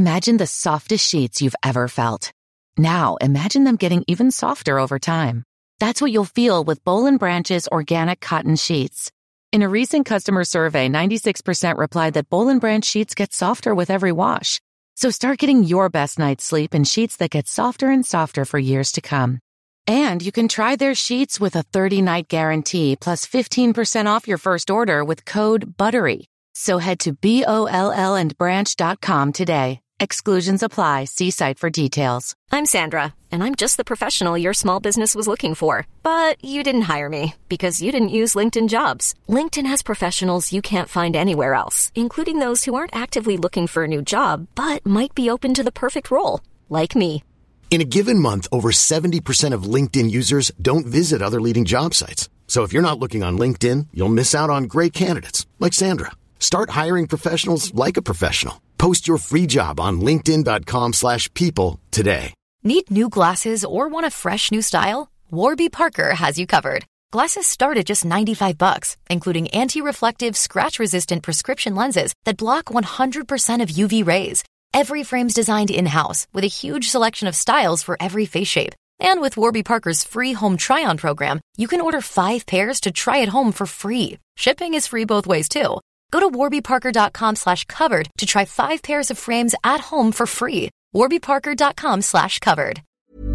Imagine the softest sheets you've ever felt. Now, imagine them getting even softer over time. That's what you'll feel with Boll & Branch's organic cotton sheets. In a recent customer survey, 96% replied that Boll & Branch sheets get softer with every wash. So start getting your best night's sleep in sheets that get softer and softer for years to come. And you can try their sheets with a 30-night guarantee plus 15% off your first order with code BUTTERY. So head to BOLLandbranch.com today. Exclusions apply. See site for details. I'm Sandra, and I'm just the professional your small business was looking for. But you didn't hire me because you didn't use LinkedIn Jobs. LinkedIn has professionals you can't find anywhere else, including those who aren't actively looking for a new job, but might be open to the perfect role, like me. In a given month, over 70% of LinkedIn users don't visit other leading job sites. So if you're not looking on LinkedIn, you'll miss out on great candidates like Sandra. Start hiring professionals like a professional. Post your free job on linkedin.com/people today. Need new glasses or want a fresh new style? Warby Parker has you covered. Glasses start at just $95, including anti-reflective, scratch-resistant prescription lenses that block 100% of UV rays. Every frame's designed in-house with a huge selection of styles for every face shape. And with Warby Parker's free home try-on program, you can order 5 pairs to try at home for free. Shipping is free both ways, too. Go to warbyparker.com/covered to try 5 pairs of frames at home for free. warbyparker.com/covered.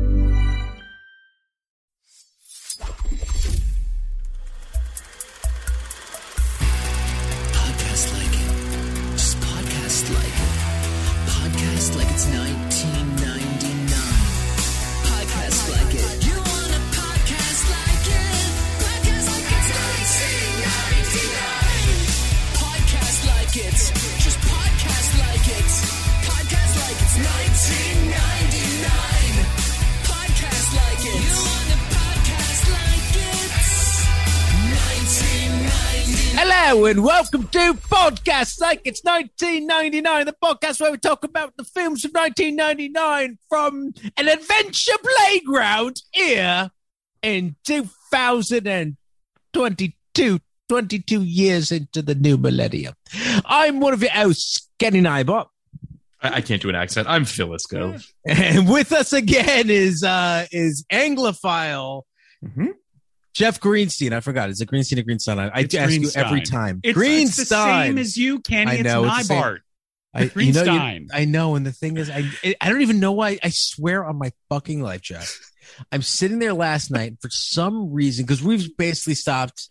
Podcast like it. Just podcast like it. Podcast like it's 1999. Podcast like it. You want a podcast like it? Podcast like it's 1999. Podcast like it. Just podcast like it. Podcast like it's 1999. Podcast like it. You want a podcast like it's 1999. Hello and welcome to Podcast Like It's 1999, the podcast where we talk about the films of 1999 from an adventure playground here in 2022, 22 years into the new millennium. I'm one of your hosts, Kenny Nybot. I can't do an accent. I'm Phyllis Go. And with us again is Anglophile Jeff Greenstein. I forgot. Is it Greenstein or Greenstein? I ask you every time. It's the same as you, Kenny. It's Nybart. Greenstein. I know. And the thing is, I don't even know why. I swear on my fucking life, Jeff. I'm sitting there last night for some reason, because we've basically stopped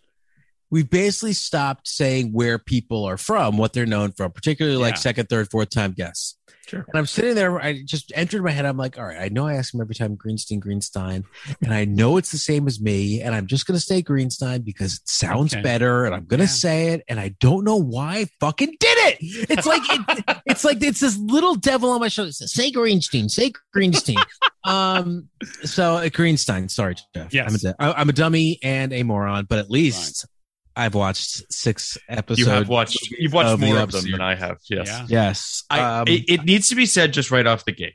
saying where people are from, what they're known from, particularly like second, third, fourth time guests. Sure. And I'm sitting there, I just entered my head. I'm like, all right, I know I ask him every time Greenstein, and I know it's the same as me, and I'm just going to say Greenstein because it sounds better, and I'm going to say it, and I don't know why I fucking did it. It's like, it's this little devil on my shoulder. It says, say Greenstein. So Greenstein, sorry, Jeff. Yes. I'm a dummy and a moron, but at least I've watched 6 episodes. You've watched more of them than I have. Yes. Yeah. Yes. It needs to be said just right out of the gate,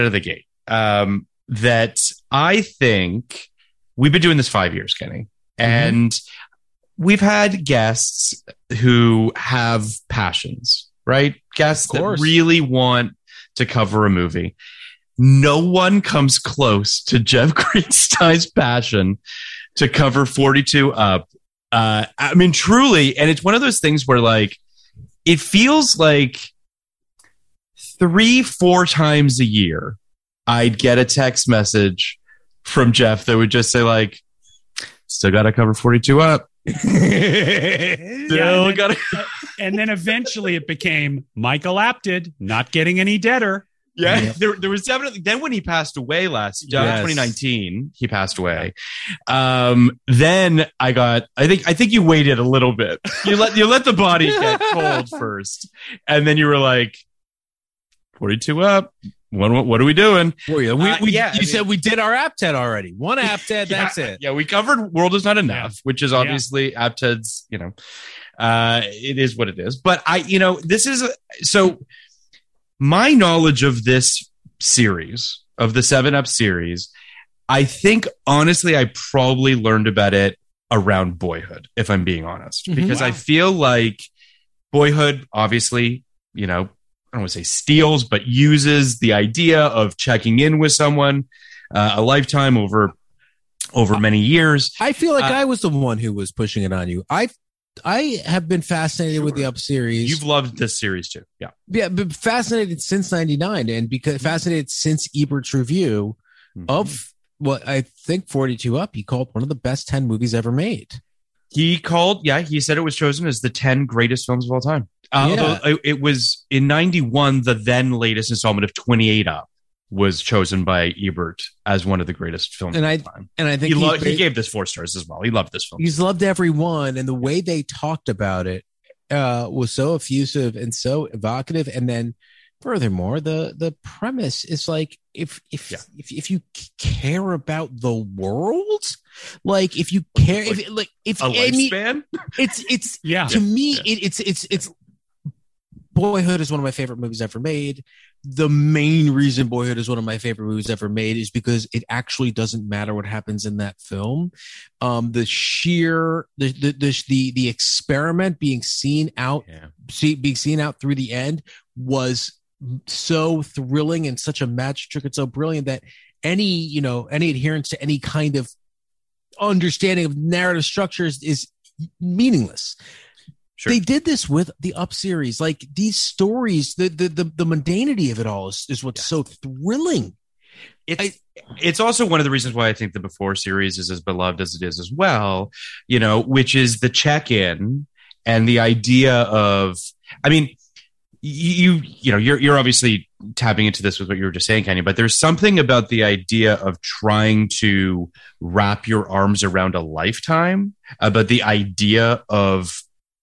that I think we've been doing this 5 years, Kenny, and we've had guests who have passions, right? Guests that really want to cover a movie. No one comes close to Jeff Greenstein's passion to cover 42 Up. I mean, truly, and it's one of those things where, like, it feels like 3-4 times a year I'd get a text message from Jeff that would just say, like, still got to cover 42 Up. And then eventually it became Michael Apted, not getting any deader. Yeah, there was definitely, then when he passed away 2019, he passed away. Then I think you waited a little bit. You let the body get cold first, and then you were like, 42 Up. What are we doing? You said we did our Apted already. One Apted, that's it. Yeah, we covered World Is Not Enough, which is obviously Apted's. It is what it is. But this is so. My knowledge of this series, of the 7-Up series, I think, honestly, I probably learned about it around Boyhood, if I'm being honest. Because I feel like Boyhood, obviously, don't want to say steals, but uses the idea of checking in with someone a lifetime over many years. I feel like I was the one who was pushing it on you. I have been fascinated with the Up series. You've loved this series too. Yeah. Yeah, but fascinated since 99 and because fascinated since Ebert's review of what I think 42 Up, he called one of the best 10 movies ever made. He said it was chosen as the 10 greatest films of all time. It was in 91, the then latest installment of 28 Up was chosen by Ebert as one of the greatest films of all time. And I think he gave this 4 stars as well. He loved this film. He's loved every one. And the way they talked about it was so effusive and so evocative. And then furthermore, the premise is like, if you care about the world, like if you care, if a lifespan, it's to me, it's Boyhood is one of my favorite movies ever made. The main reason Boyhood is one of my favorite movies ever made is because it actually doesn't matter what happens in that film. The experiment being seen out through the end was so thrilling and such a magic trick and so brilliant that any adherence to any kind of understanding of narrative structures is meaningless. Sure. They did this with the Up series. Like these stories, the mundanity of it all is what's so thrilling. It's also one of the reasons why I think the Before series is as beloved as it is as well, which is the check-in and the idea of, I mean, you're obviously tapping into this with what you were just saying, Kenya, but there's something about the idea of trying to wrap your arms around a lifetime, about the idea of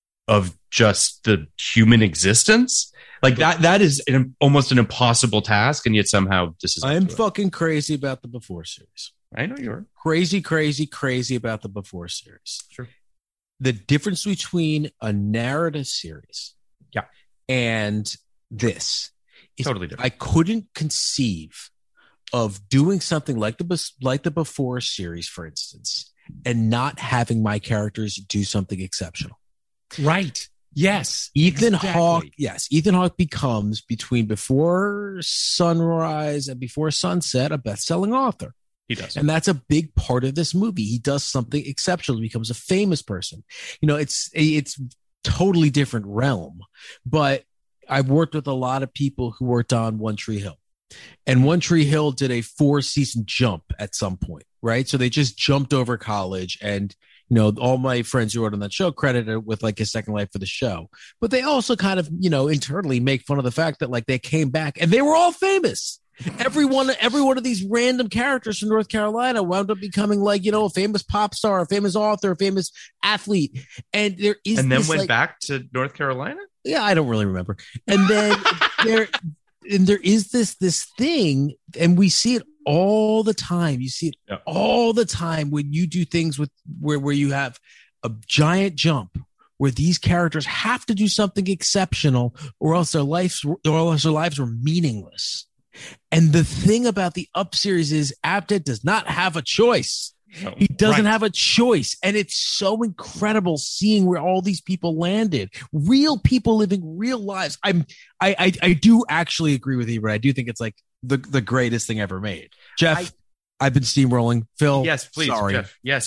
just the human existence. Like that is almost an impossible task. And yet somehow this is, I'm fucking crazy about the Before series. I know you're crazy about the Before series. Sure. The difference between a narrative series and this is totally different. I couldn't conceive of doing something like the Before series, for instance, and not having my characters do something exceptional. Right. Yes. Ethan Hawke becomes, between Before Sunrise and Before Sunset, a best-selling author. He does. And that's a big part of this movie. He does something exceptional, becomes a famous person. It's totally different realm, but I've worked with a lot of people who worked on One Tree Hill, and One Tree Hill did a 4-season jump at some point, right? So they just jumped over college, and all my friends who wrote on that show credited it with like a second life for the show, but they also kind of, internally make fun of the fact that like they came back and they were all famous. Every one of these random characters from North Carolina wound up becoming like, a famous pop star, a famous author, a famous athlete. And then went back to North Carolina. Yeah. I don't really remember. And then there is this thing, and we see it all the time. You see it all the time when you do things with where you have a giant jump, where these characters have to do something exceptional, or else their lives were meaningless. And the thing about the Up series is Apted does not have a choice. No. He doesn't have a choice. And it's so incredible seeing where all these people landed. Real people living real lives. I do actually agree with you, but I do think it's like the greatest thing ever made. Jeff, I've been steamrolling. Phil. Yes, please. Sorry. Jeff. Yes.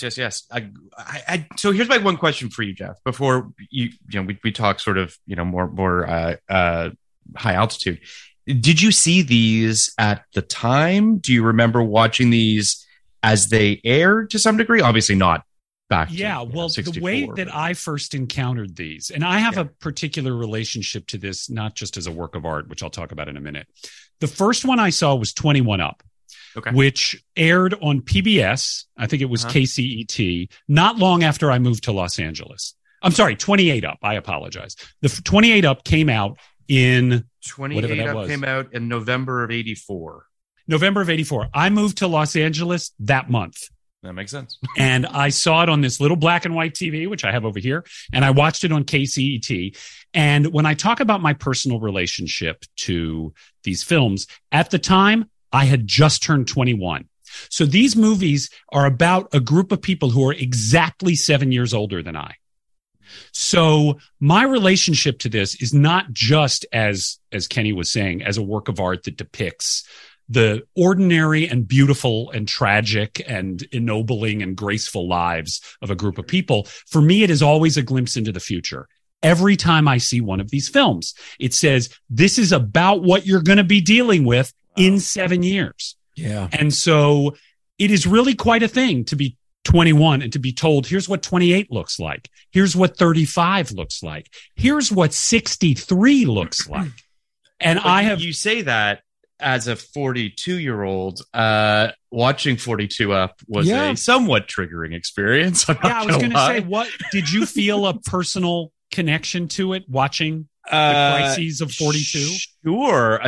So here's my one question for you, Jeff, before we talk sort of, more high altitude. Did you see these at the time? Do you remember watching these as they aired to some degree? Obviously not back. The way that I first encountered these, and I have a particular relationship to this, not just as a work of art, which I'll talk about in a minute. The first one I saw was 21 Up, which aired on PBS. I think it was KCET, not long after I moved to Los Angeles. I'm sorry, 28 Up. I apologize. The 28 Up came out in 28 Up came out in November of 84. November of 84. I moved to Los Angeles that month. That makes sense. And I saw it on this little black and white TV, which I have over here. And I watched it on KCET. And when I talk about my personal relationship to these films, at the time, I had just turned 21. So these movies are about a group of people who are exactly 7 years older than I. So my relationship to this is not just as Kenny was saying, as a work of art that depicts the ordinary and beautiful and tragic and ennobling and graceful lives of a group of people. For me, it is always a glimpse into the future. Every time I see one of these films, it says, this is about what you're going to be dealing with in 7 years. Yeah. And so it is really quite a thing to be 21 and to be told, here's what 28 looks like. Here's what 35 looks like. Here's what 63 looks like. And you say that as a 42-year-old, watching 42 Up was a somewhat triggering experience. I was going to say, what did you feel a personal connection to it watching the crises of 42? Sure.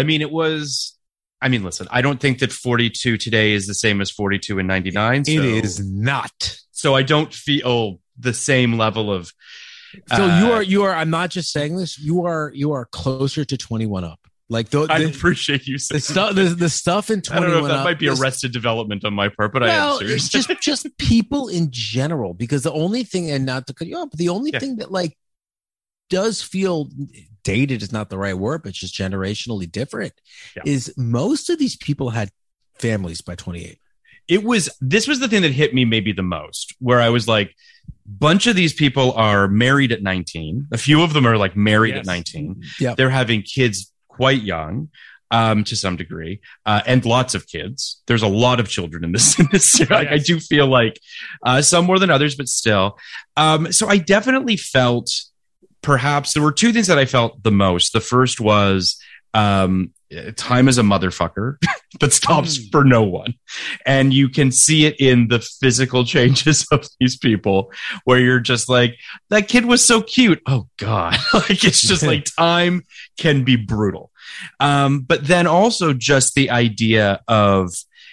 Listen, I don't think that 42 today is the same as 42 in 99. It is not. So I don't feel the same level of. So you are. I'm not just saying this. You are closer to 21 Up. Like I appreciate you saying the stuff in 21 I don't know if that Up might be Arrested Development on my part, but I am serious. It's just people in general, because the only thing, and not to cut you off, but the only thing that like does feel dated is not the right word, but just generationally different is most of these people had families by 28. This was the thing that hit me maybe the most, where I was like, bunch of these people are married at 19. A few of them are like married at 19. Yeah. They're having kids quite young, to some degree, and lots of kids. There's a lot of children in this. Like, I do feel like some more than others, but still. So I definitely felt, perhaps there were two things that I felt the most. The first was time is a motherfucker that stops for no one. And you can see it in the physical changes of these people, where you're just like, that kid was so cute. Oh God. Like, it's just like time can be brutal. But then also just the idea of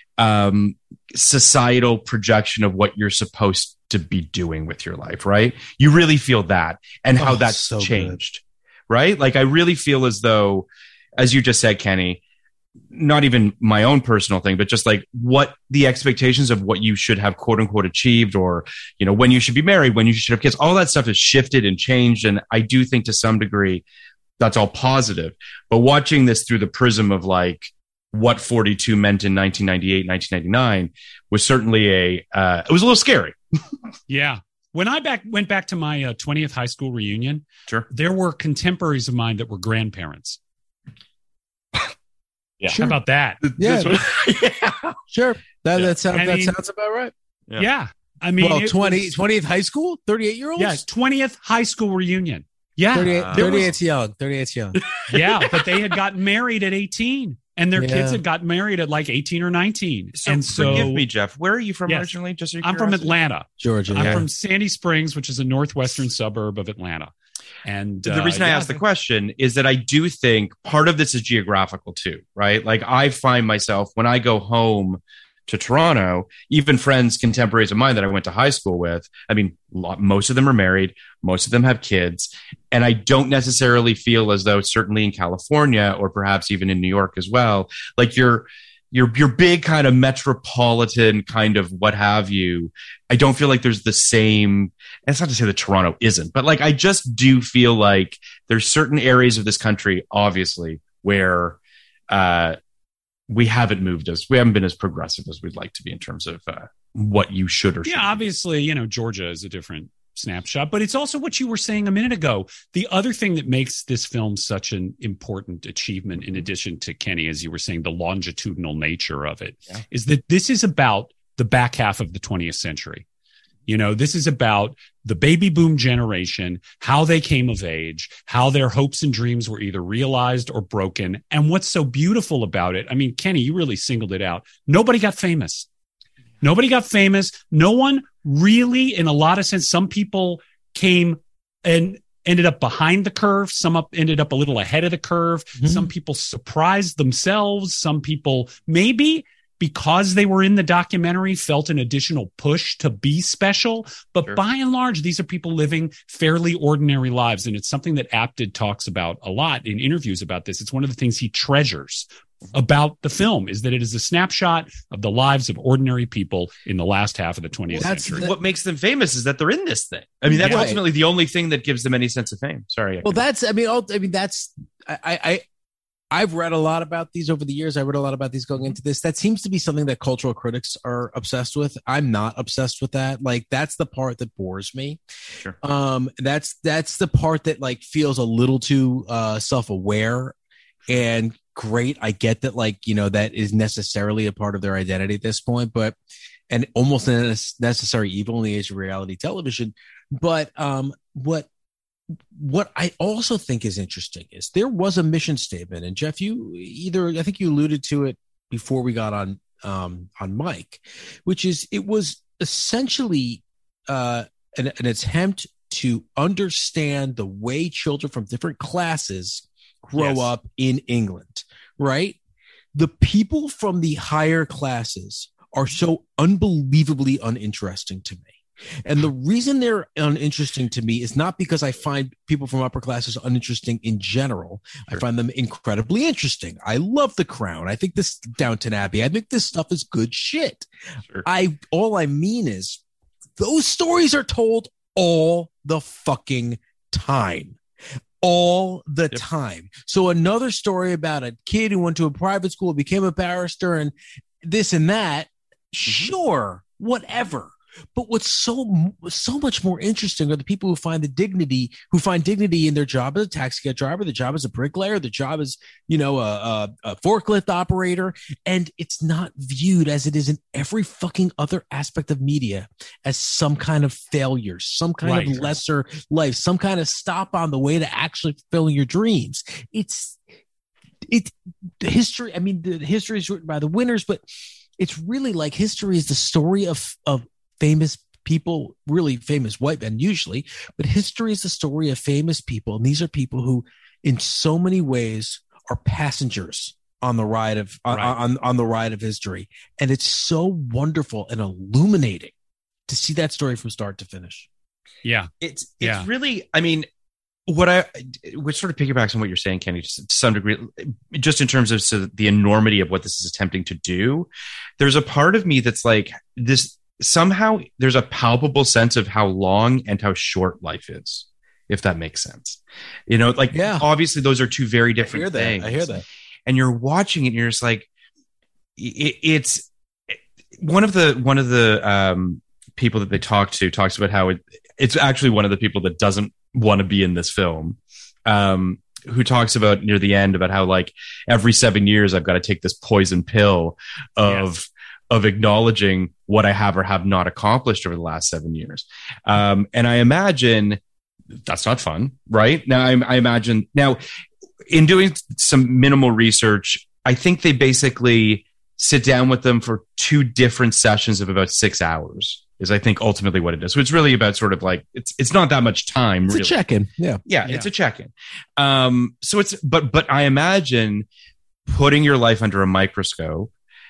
societal projection of what you're supposed to be doing with your life, right? You really feel that, and how that's so changed, right? Like, I really feel as though, as you just said, Kenny, not even my own personal thing, but just like what the expectations of what you should have quote unquote achieved, or, you know, when you should be married, when you should have kids, all that stuff has shifted and changed. And I do think to some degree that's all positive, but watching this through the prism of like what 42 meant in 1998, 1999 was certainly it was a little scary. Yeah. When I went back to my 20th high school reunion, sure, there were contemporaries of mine that were grandparents. Yeah. Sure. How about that? Yeah. Sure. That sounds about right. Yeah. I mean, 20th high school, 38-year-olds? Yeah, 20th high school reunion. Yeah. 38's young. 38's young. Yeah, but they had gotten married at 18, and their kids had gotten married at like 18 or 19. So forgive me, Jeff. Where are you from originally? Just I'm from Atlanta, Georgia. I'm from Sandy Springs, which is a northwestern suburb of Atlanta. And the reason I asked the question is that I do think part of this is geographical too, right? Like, I find myself when I go home to Toronto, even friends, contemporaries of mine that I went to high school with, I mean, most of them are married, most of them have kids. And I don't necessarily feel as though, certainly in California or perhaps even in New York as well, like your big kind of metropolitan kind of what have you, I don't feel like there's the same. It's not to say that Toronto isn't, but like, I just do feel like there's certain areas of this country, obviously, where we haven't been as progressive as we'd like to be in terms of what you should or should. Yeah, obviously, you know, Georgia is a different snapshot, but it's also what you were saying a minute ago. The other thing that makes this film such an important achievement, in addition to Kenny, as you were saying, the longitudinal nature of it, is that this is about the back half of the 20th century. You know, this is about the baby boom generation, how they came of age, how their hopes and dreams were either realized or broken. And what's so beautiful about it, I mean, Kenny, you really singled it out. Nobody got famous. Nobody got famous. No one really, in a lot of sense, some people came and ended up behind the curve. Some ended up a little ahead of the curve. Mm-hmm. Some people surprised themselves. Some people maybe, because they were in the documentary, felt an additional push to be special. But by and large, these are people living fairly ordinary lives. And it's something that Apted talks about a lot in interviews about this. It's one of the things he treasures about the film, is that it is a snapshot of the lives of ordinary people in the last half of the 20th century. What makes them famous is that they're in this thing. I mean, that's ultimately the only thing that gives them any sense of fame. Sorry. I've read a lot about these over the years. I read a lot about these going into this. That seems to be something that cultural critics are obsessed with. I'm not obsessed with that. Like, that's the part that bores me. Sure. That's the part that like feels a little too self-aware and great. I get that, like, you know, that is necessarily a part of their identity at this point, and almost a necessary evil in the age of reality television. But what I also think is interesting is there was a mission statement, and Jeff, I think you alluded to it before we got on mic, which is it was essentially an attempt to understand the way children from different classes grow up in England, right? The people from the higher classes are so unbelievably uninteresting to me. And the reason they're uninteresting to me is not because I find people from upper classes uninteresting in general. Sure. I find them incredibly interesting. I love The Crown. I think this Downton Abbey. I think this stuff is good shit. Sure. All I mean is those stories are told all the fucking time. All the time. So another story about a kid who went to a private school, became a barrister, and this and that. Sure, whatever. But what's so much more interesting are the people who find dignity in their job as a taxi cab driver, the job as a bricklayer, the job as, you know, a forklift operator. And it's not viewed as it is in every fucking other aspect of media as some kind of failure, some kind of lesser life, some kind of stop on the way to actually fulfilling your dreams. It's history. I mean, the history is written by the winners, but it's really like history is the story of famous people, really famous white men usually, but history is the story of famous people. And these are people who in so many ways are passengers on the ride of, on the ride of history. And it's so wonderful and illuminating to see that story from start to finish. Yeah. It's really, I mean, which sort of piggybacks on what you're saying, Kenny, to some degree, just in terms of the enormity of what this is attempting to do. There's a part of me that's like this, somehow there's a palpable sense of how long and how short life is, if that makes sense. You know, like, obviously those are two very different things. I hear that. And you're watching it and you're just like, it's one of the people that they talks about how it's actually one of the people that doesn't want to be in this film, who talks about near the end about how, like, every 7 years I've got to take this poison pill of acknowledging what I have or have not accomplished over the last 7 years. And I imagine that's not fun, right? Now, I imagine now in doing some minimal research, I think they basically sit down with them for 2 different sessions of about 6 hours is, I think, ultimately what it is. So it's really about sort of like, it's not that much time. It's really. A check-in. Yeah, it's a check-in. So it's, but I imagine putting your life under a microscope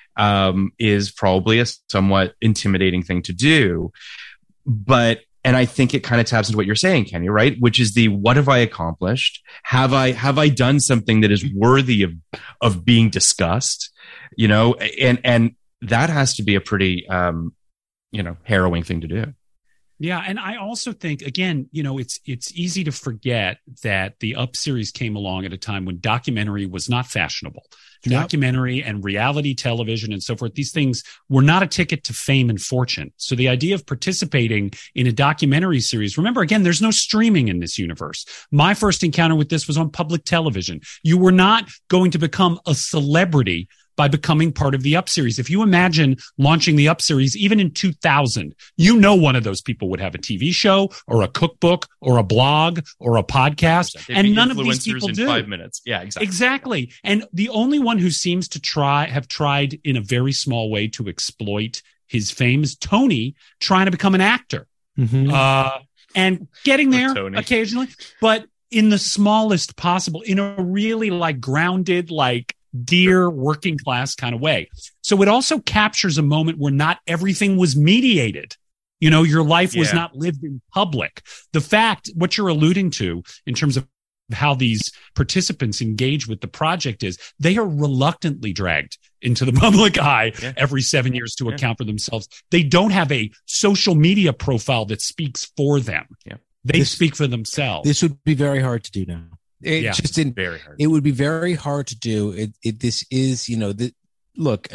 is probably a somewhat intimidating thing to do. And I think it kind of taps into what you're saying, Kenny, right? Which is what have I accomplished? Have I done something that is worthy of being discussed? You know, and that has to be a pretty, harrowing thing to do. Yeah. And I also think, again, you know, it's easy to forget that the Up series came along at a time when documentary was not fashionable. Documentary and reality television and so forth, these things were not a ticket to fame and fortune. So the idea of participating in a documentary series, remember, again, there's no streaming in this universe. My first encounter with this was on public television. You were not going to become a celebrity by becoming part of the Up series. If you imagine launching the Up series, even in 2000, you know, one of those people would have a TV show or a cookbook or a blog or a podcast. And none of these people do. 5 minutes. Yeah, exactly. Exactly. And the only one who seems to have tried in a very small way to exploit his fame is Tony, trying to become an actor. Mm-hmm. And getting there occasionally, but in the smallest possible, in a really like grounded, like dear working class kind of way. So it also captures a moment where not everything was mediated. You know, your life was not lived in public. The fact, what you're alluding to in terms of how these participants engage with the project is they are reluctantly dragged into the public eye every 7 years to account for themselves. They don't have a social media profile that speaks for them. They speak for themselves. This would be very hard to do now. Very hard. It would be very hard to do. This is, look,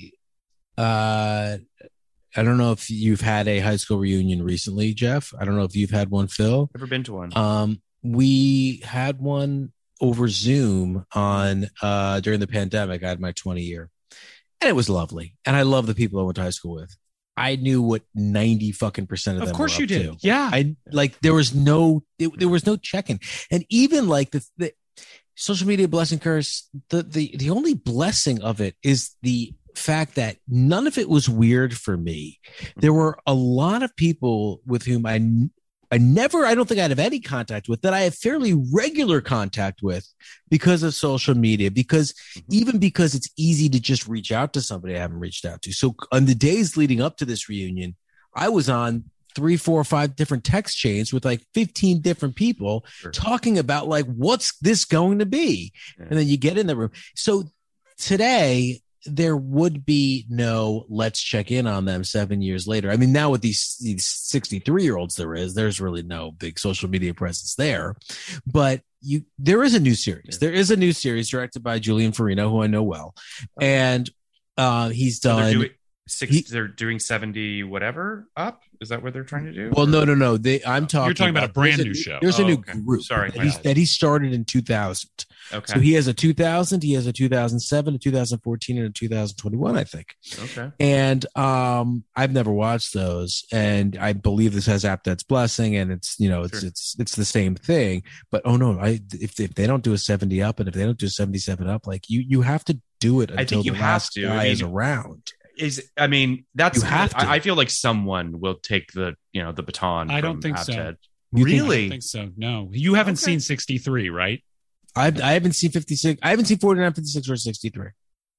I don't know if you've had a high school reunion recently, Jeff. I don't know if you've had one, Phil. Never been to one. We had one over Zoom on during the pandemic. I had my 20 year, and it was lovely. And I love the people I went to high school with. I knew what 90% of them. Of course, were you did. To. Yeah, there was no checking, and even like the social media blessing curse. The only blessing of it is the fact that none of it was weird for me. There were a lot of people with whom I don't think I'd have any contact with that I have fairly regular contact with because of social media, because it's easy to just reach out to somebody I haven't reached out to. So on the days leading up to this reunion, I was on 3, 4, 5 different text chains with like 15 different people talking about like, what's this going to be? And then you get in the room. So today, there would be no let's check in on them 7 years later. I mean, now with these 63-year-olds, there's really no big social media presence there. But there is a new series. There is a new series directed by Julian Farino, who I know well. And he's done. They're doing 70 whatever up. Is that what they're trying to do? Well, no. You're talking about a brand new show. There's a new group. Sorry, that he started in 2000. Okay. So he has a 2000, he has a 2007, a 2014, and a 2021, I think. Okay. And I've never watched those, and I believe this has Apted's blessing, and it's it's the same thing. But if they don't do a 70 up, and if they don't do a 77 up, like you have to do it until the last guy is around. That's I feel like someone will take the baton. I don't think so. Really? I don't think so. No, you haven't seen 63, right? I haven't seen 56. I haven't seen 49, 56, or 63.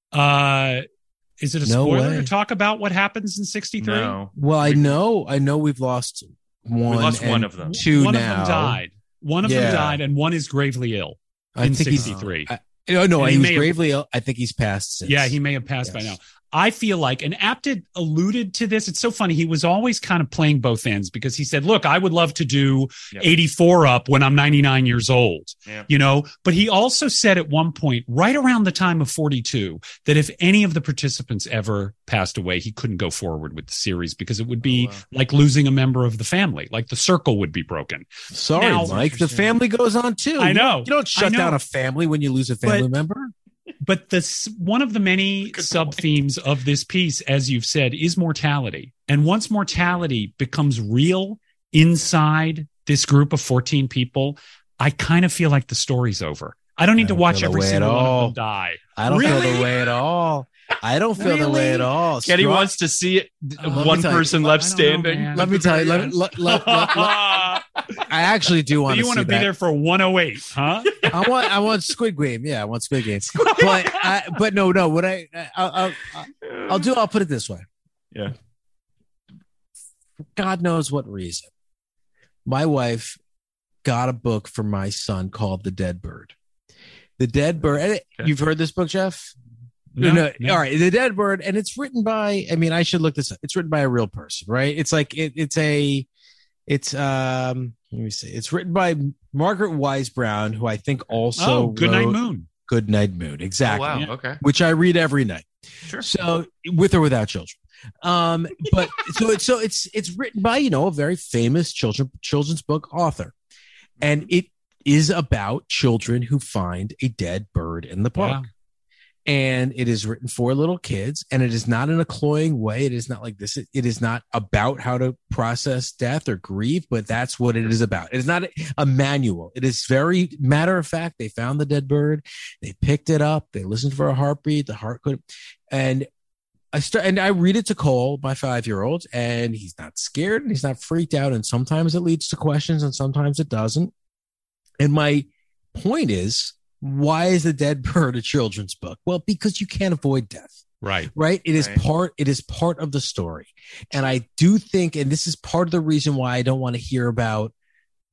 Is it a spoiler to talk about what happens in 63? No. Well, I know we've lost one. We lost one of them. Two one now. Of them died. One of them died, and one is gravely ill in 63. He was gravely ill. I think he's passed since. Yeah, he may have passed by now. I feel like, and Apted alluded to this. It's so funny. He was always kind of playing both ends because he said, look, I would love to do 84 up when I'm 99 years old, but he also said at one point, right around the time of 42, that if any of the participants ever passed away, he couldn't go forward with the series because it would be like losing a member of the family, like the circle would be broken. Sorry, Mike, the family goes on too. I know. You don't shut down a family when you lose a family member. But one of the many sub-themes of this piece, as you've said, is mortality. And once mortality becomes real inside this group of 14 people, I kind of feel like the story's over. I don't need to watch every single one of them die. I don't feel the way at all. I don't feel the way at all. Kenny wants to see it. One person left standing. Let me tell you. I actually do want to. You want to be there for 108, huh? I want Squid Game. Yeah, I want Squid Game. But no. What I'll put it this way. Yeah. For God knows what reason, my wife got a book for my son called The Dead Bird. The Dead Bird. You've heard this book, Jeff? No. All right. The Dead Bird. And it's written by, I should look this up. It's written by a real person, right? It's like, let me see. It's written by Margaret Wise Brown, who I think also Goodnight Moon. Goodnight Moon. Exactly. Oh, wow. Okay. Which I read every night. Sure. So with or without children. But it's written by, a very famous children's book author. And it is about children who find a dead bird in the park. Wow. And it is written for little kids, and it is not in a cloying way. It is not like this. It is not about how to process death or grief, but that's what it is about. It is not a manual. It is very matter of fact. They found the dead bird. They picked it up. They listened for a heartbeat. The heart could, and I read it to Cole, my 5-year-old, and he's not scared and he's not freaked out. And sometimes it leads to questions and sometimes it doesn't. And my point is, why is The Dead Bird a children's book? Well, because you can't avoid death. Right. It is part of the story. And I do think, and this is part of the reason why I don't want to hear about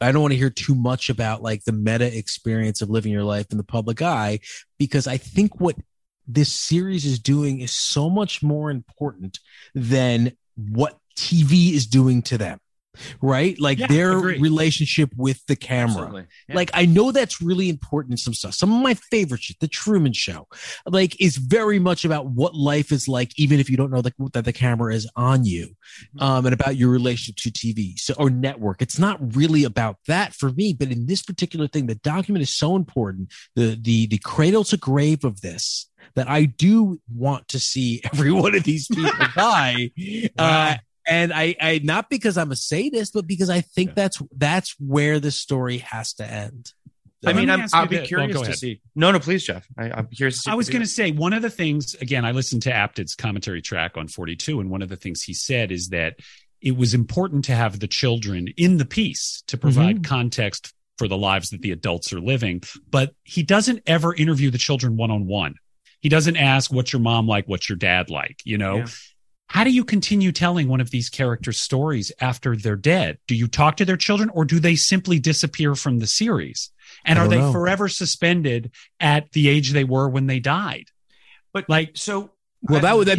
want to hear too much about like the meta experience of living your life in the public eye, because I think what this series is doing is so much more important than what TV is doing to them. Right? Like their relationship with the camera. Yeah. Like, I know that's really important in some stuff. Some of my favorite shit, The Truman Show, like, is very much about what life is like, even if you don't know that the camera is on you, and about your relationship to TV or network. It's not really about that for me, but in this particular thing, the document is so important. The cradle to grave of this, that I do want to see every one of these people die. Wow. And I not because I'm a sadist, but because I think that's where the story has to end. I mean, I'll be curious to see. No, please, Jeff. I'm curious to see. I was going to say, one of the things, again, I listened to Apted's commentary track on 42, and one of the things he said is that it was important to have the children in the piece to provide context for the lives that the adults are living. But he doesn't ever interview the children one-on-one. He doesn't ask, what's your mom like? What's your dad like? You know? Yeah. How do you continue telling one of these characters' stories after they're dead? Do you talk to their children, or do they simply disappear from the series? And are they forever suspended at the age they were when they died? But like, so. Well, I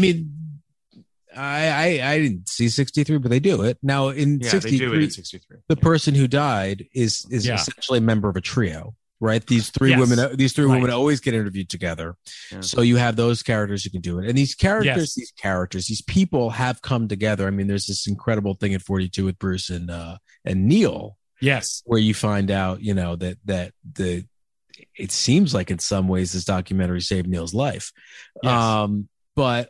didn't see 63, but they do it. Now in 63, they do it in 63. The person who died is essentially a member of a trio. Right. These three women always get interviewed together. Yeah. So you have those characters who can do it. And these these people have come together. I mean, there's this incredible thing at 42 with Bruce and Neil. Yes. Where you find out, you know, that it seems like in some ways this documentary saved Neil's life. Yes. But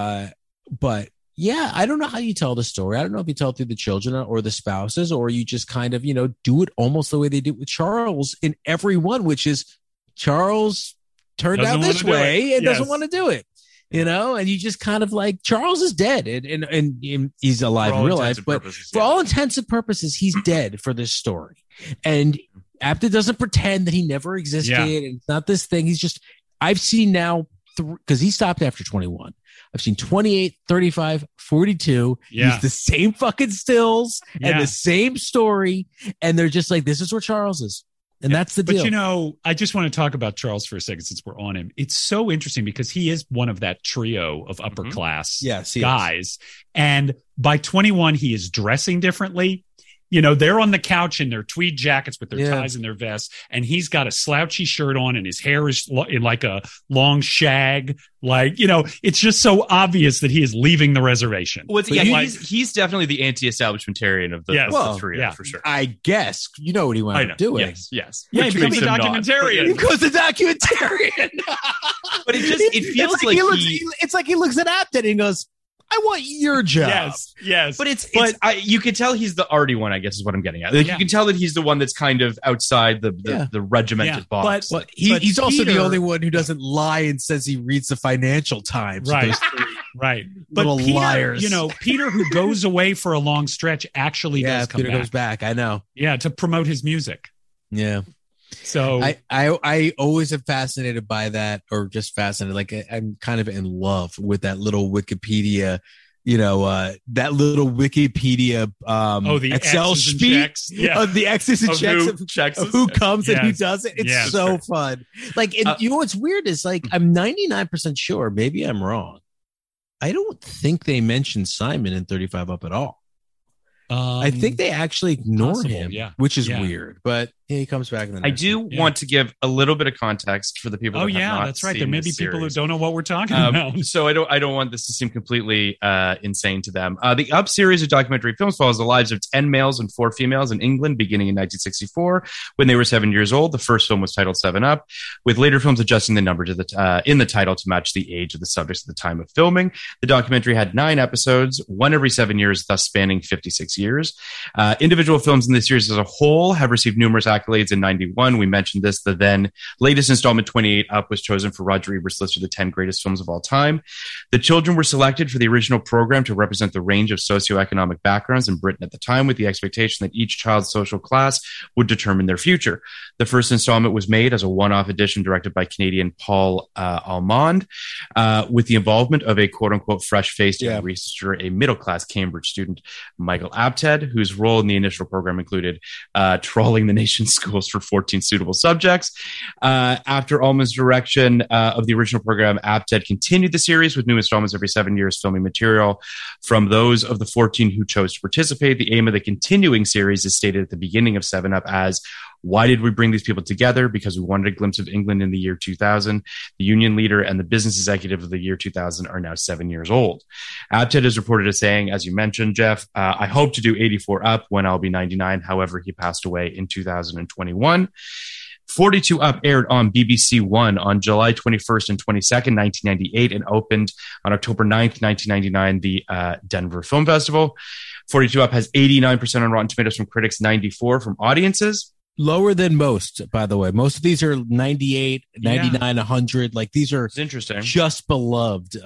yeah, I don't know how you tell the story. I don't know if you tell it through the children or the spouses, or you just kind of, you know, do it almost the way they did with Charles in every one, which is Charles turned out this way and doesn't want to do it, you know, and you just kind of like, Charles is dead and he's alive in real life, but for all intents and purposes, he's dead for this story. And Apted doesn't pretend that he never existed. And it's not this thing. He's just, I've seen now, because he stopped after 21. I've seen 28, 35, 42. Yeah. Use the same fucking stills and the same story. And they're just like, this is where Charles is. And that's the deal. But, you know, I just want to talk about Charles for a second since we're on him. It's so interesting because he is one of that trio of upper class guys. And by 21, he is dressing differently. You know, they're on the couch in their tweed jackets with their ties and their vests, and he's got a slouchy shirt on, and his hair is in like a long shag. Like, you know, it's just so obvious that he is leaving the reservation. Well, he's definitely the anti-establishmentarian of the three, for sure. I guess you know what he wanted to do. Yes. Yeah, he becomes a documentarian. He becomes a documentarian. But it feels like it's like he looks at Apted and he goes, I want your job. Yes. But you can tell he's the arty one, I guess is what I'm getting at. Like, you can tell that he's the one that's kind of outside the regimented box. But he's also the only one who doesn't lie and says he reads the Financial Times. Right. Right. But Peter, liars. You know, Peter, who goes away for a long stretch, actually does come back. Peter goes back. I know. Yeah, to promote his music. Yeah. So I always am fascinated by that, or just fascinated. Like, I'm kind of in love with that little Wikipedia, you know, that little Wikipedia the Excel sheet of the X's and checks of who comes and who doesn't. It's so fun. Like, you know what's weird is, like, I'm 99% sure, maybe I'm wrong, I don't think they mentioned Simon in 35 Up at all. I think they actually ignore him, which is weird. But he comes back in the next want to give a little bit of context for the people. Oh, that's right. There may be people who don't know what we're talking about. So I don't want this to seem completely insane to them. The Up series of documentary films follows the lives of 10 males and 4 females in England beginning in 1964 when they were 7 years old. The first film was titled 7 Up, with later films adjusting the number to in the title to match the age of the subjects at the time of filming. The documentary had 9 episodes, one every 7 years, thus spanning 56 years. Individual films in the series as a whole have received numerous accolades in 91. We mentioned this. The then latest installment, 28 Up, was chosen for Roger Ebert's list of the 10 greatest films of all time. The children were selected for the original program to represent the range of socioeconomic backgrounds in Britain at the time, with the expectation that each child's social class would determine their future. The first installment was made as a one-off edition directed by Canadian Paul Almond, with the involvement of a quote-unquote fresh-faced researcher, a middle-class Cambridge student, Michael Apted, whose role in the initial program included trawling the nation's schools for 14 suitable subjects. After Almond's direction of the original program, Apted continued the series with new installments every 7 years, filming material from those of the 14 who chose to participate. The aim of the continuing series is stated at the beginning of 7 Up as, why did we bring these people together? Because we wanted a glimpse of England in the year 2000. The union leader and the business executive of the year 2000 are now 7 years old. Apted is reported as saying, as you mentioned, Jeff, I hope to do 84 Up when I'll be 99. However, he passed away in 2021. 42 Up aired on BBC One on July 21st and 22nd, 1998, and opened on October 9th, 1999, the Denver Film Festival. 42 Up has 89% on Rotten Tomatoes from critics, 94% from audiences. Lower than most, by the way. Most of these are 98, 99, 100. Like, these are interesting, just beloved.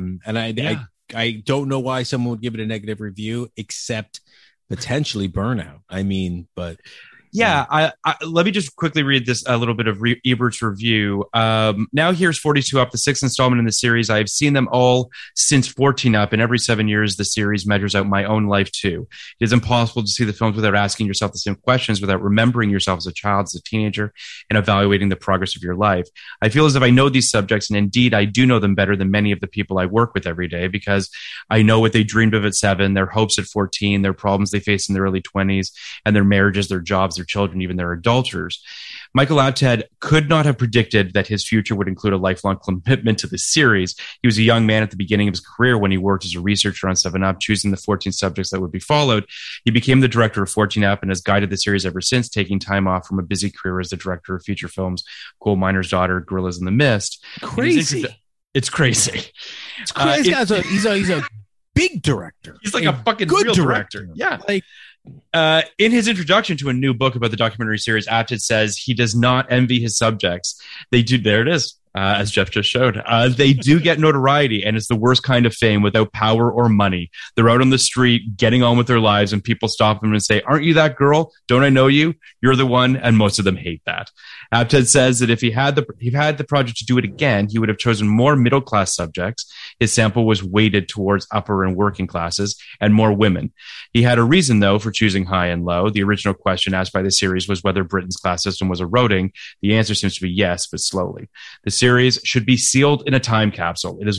I don't know why someone would give it a negative review, except potentially Burnout. I mean, but... Yeah, I let me just quickly read this a little bit of Ebert's review. Now here's 42 Up, the sixth installment in the series. I have seen them all since 14 Up, and every 7 years the series measures out my own life too. It is impossible to see the films without asking yourself the same questions, without remembering yourself as a child, as a teenager, and evaluating the progress of your life. I feel as if I know these subjects, and indeed I do know them better than many of the people I work with every day, because I know what they dreamed of at 7, their hopes at 14, their problems they face in their early 20s, and their marriages, their jobs, their children, even their adulterers. Michael Apted could not have predicted that his future would include a lifelong commitment to the series. He was a young man at the beginning of his career when he worked as a researcher on 7 Up, choosing the 14 subjects that would be followed. He became the director of 14 Up and has guided the series ever since, taking time off from a busy career as the director of feature films Coal Miner's Daughter, Gorillas in the Mist. Crazy. It's crazy. It's crazy. He's a big director. He's like a fucking good real director. Yeah. Like, in his introduction to a new book about the documentary series, Apted says he does not envy his subjects. They do. There it is. As Jeff just showed, they do get notoriety, and it's the worst kind of fame without power or money. They're out on the street getting on with their lives, and people stop them and say, "Aren't you that girl? Don't I know you? You're the one." And most of them hate that. Apted says that if he had the project to do it again, he would have chosen more middle class subjects. His sample was weighted towards upper and working classes and more women. He had a reason, though, for choosing high and low. The original question asked by the series was whether Britain's class system was eroding. The answer seems to be yes, but slowly. The series should be sealed in a time capsule. It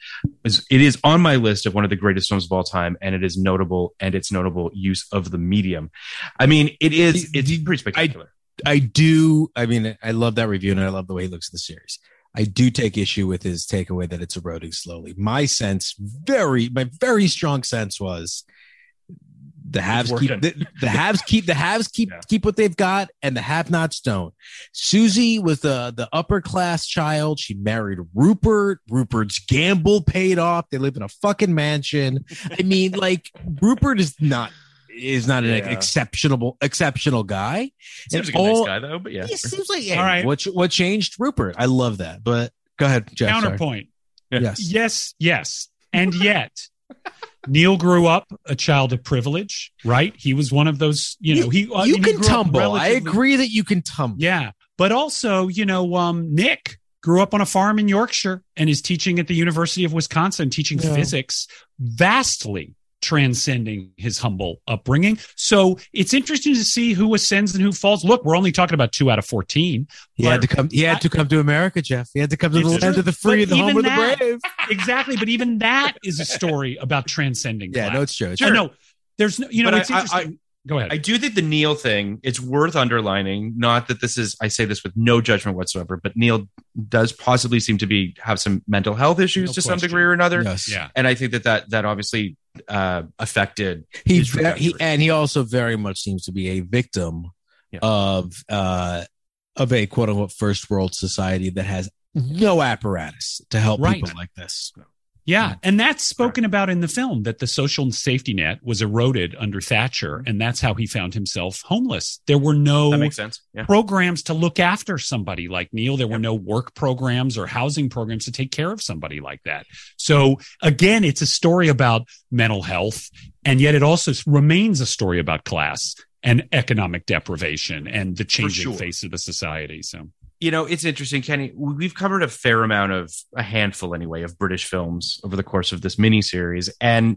is on my list of one of the greatest films of all time, and it is notable, and its notable use of the medium. I mean, it's pretty spectacular. I love that review, and I love the way he looks at the series. I do take issue with his takeaway that it's eroding slowly. My very strong sense was the haves keep what they've got, and the have-nots don't. Susie was the upper class child. She married Rupert. Rupert's gamble paid off. They live in a fucking mansion. I mean, like, Rupert is not an exceptional guy. Seems like a nice guy, though. But yeah, he seems like, hey, all right. What changed Rupert? I love that. But go ahead, Jeff. Counterpoint. Yes, and yet. Neil grew up a child of privilege, right? He was one of those, you can tumble. I agree that you can tumble. Yeah. But also, Nick grew up on a farm in Yorkshire and is teaching at the University of Wisconsin, teaching physics, vastly transcending his humble upbringing. So it's interesting to see who ascends and who falls. Look, we're only talking about 2 out of 14. He had to come to America, Jeff. He had to come to the land of the free, the home of the brave. Exactly. But even that is a story about transcending. Yeah, no, it's true. Sure. No, there's no, it's interesting. Go ahead. I do think the Neil thing, it's worth underlining. Not that I say this with no judgment whatsoever, but Neil does possibly seem to have some mental health issues to some degree or another. Yes. Yeah. And I think that obviously affected. He also very much seems to be a victim of a quote unquote first world society that has no apparatus to help people like this. Yeah. And that's spoken about in the film, that the social safety net was eroded under Thatcher. And that's how he found himself homeless. There were no That makes sense. Yeah. programs to look after somebody like Neil. There were no work programs or housing programs to take care of somebody like that. So again, it's a story about mental health. And yet it also remains a story about class and economic deprivation and the changing face of the society. So. You know, it's interesting, Kenny. We've covered a handful anyway, of British films over the course of this miniseries. And,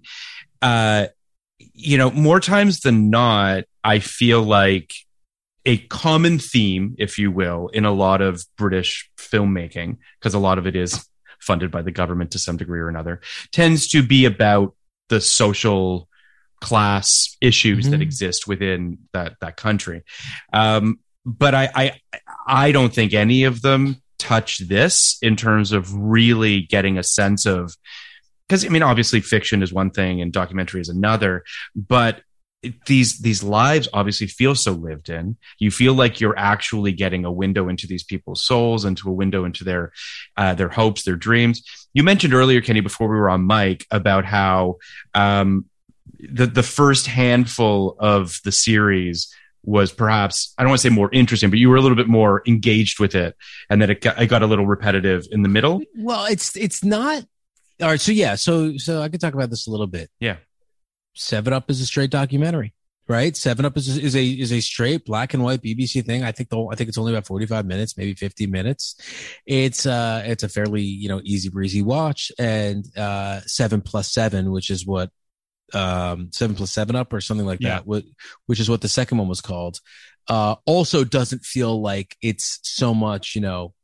more times than not, I feel like a common theme, if you will, in a lot of British filmmaking, because a lot of it is funded by the government to some degree or another, tends to be about the social class issues that exist within that country. But I don't think any of them touch this in terms of really getting a sense of, because I mean, obviously fiction is one thing and documentary is another, but these lives obviously feel so lived in. You feel like you're actually getting a window into these people's souls, into a window into their hopes, their dreams. You mentioned earlier, Kenny, before we were on mic, about how the first handful of the series was perhaps, I don't want to say more interesting, but you were a little bit more engaged with it, and that it got a little repetitive in the middle. Well, it's not. All right. So yeah. So I could talk about this a little bit. Yeah. 7 Up is a straight documentary, right? 7 Up is a straight black and white BBC thing. I think it's only about 45 minutes, maybe 50 minutes. It's a fairly, easy breezy watch. And 7+7, which is what 7+7 Up or something like that, which is what the second one was called, also doesn't feel like it's so much,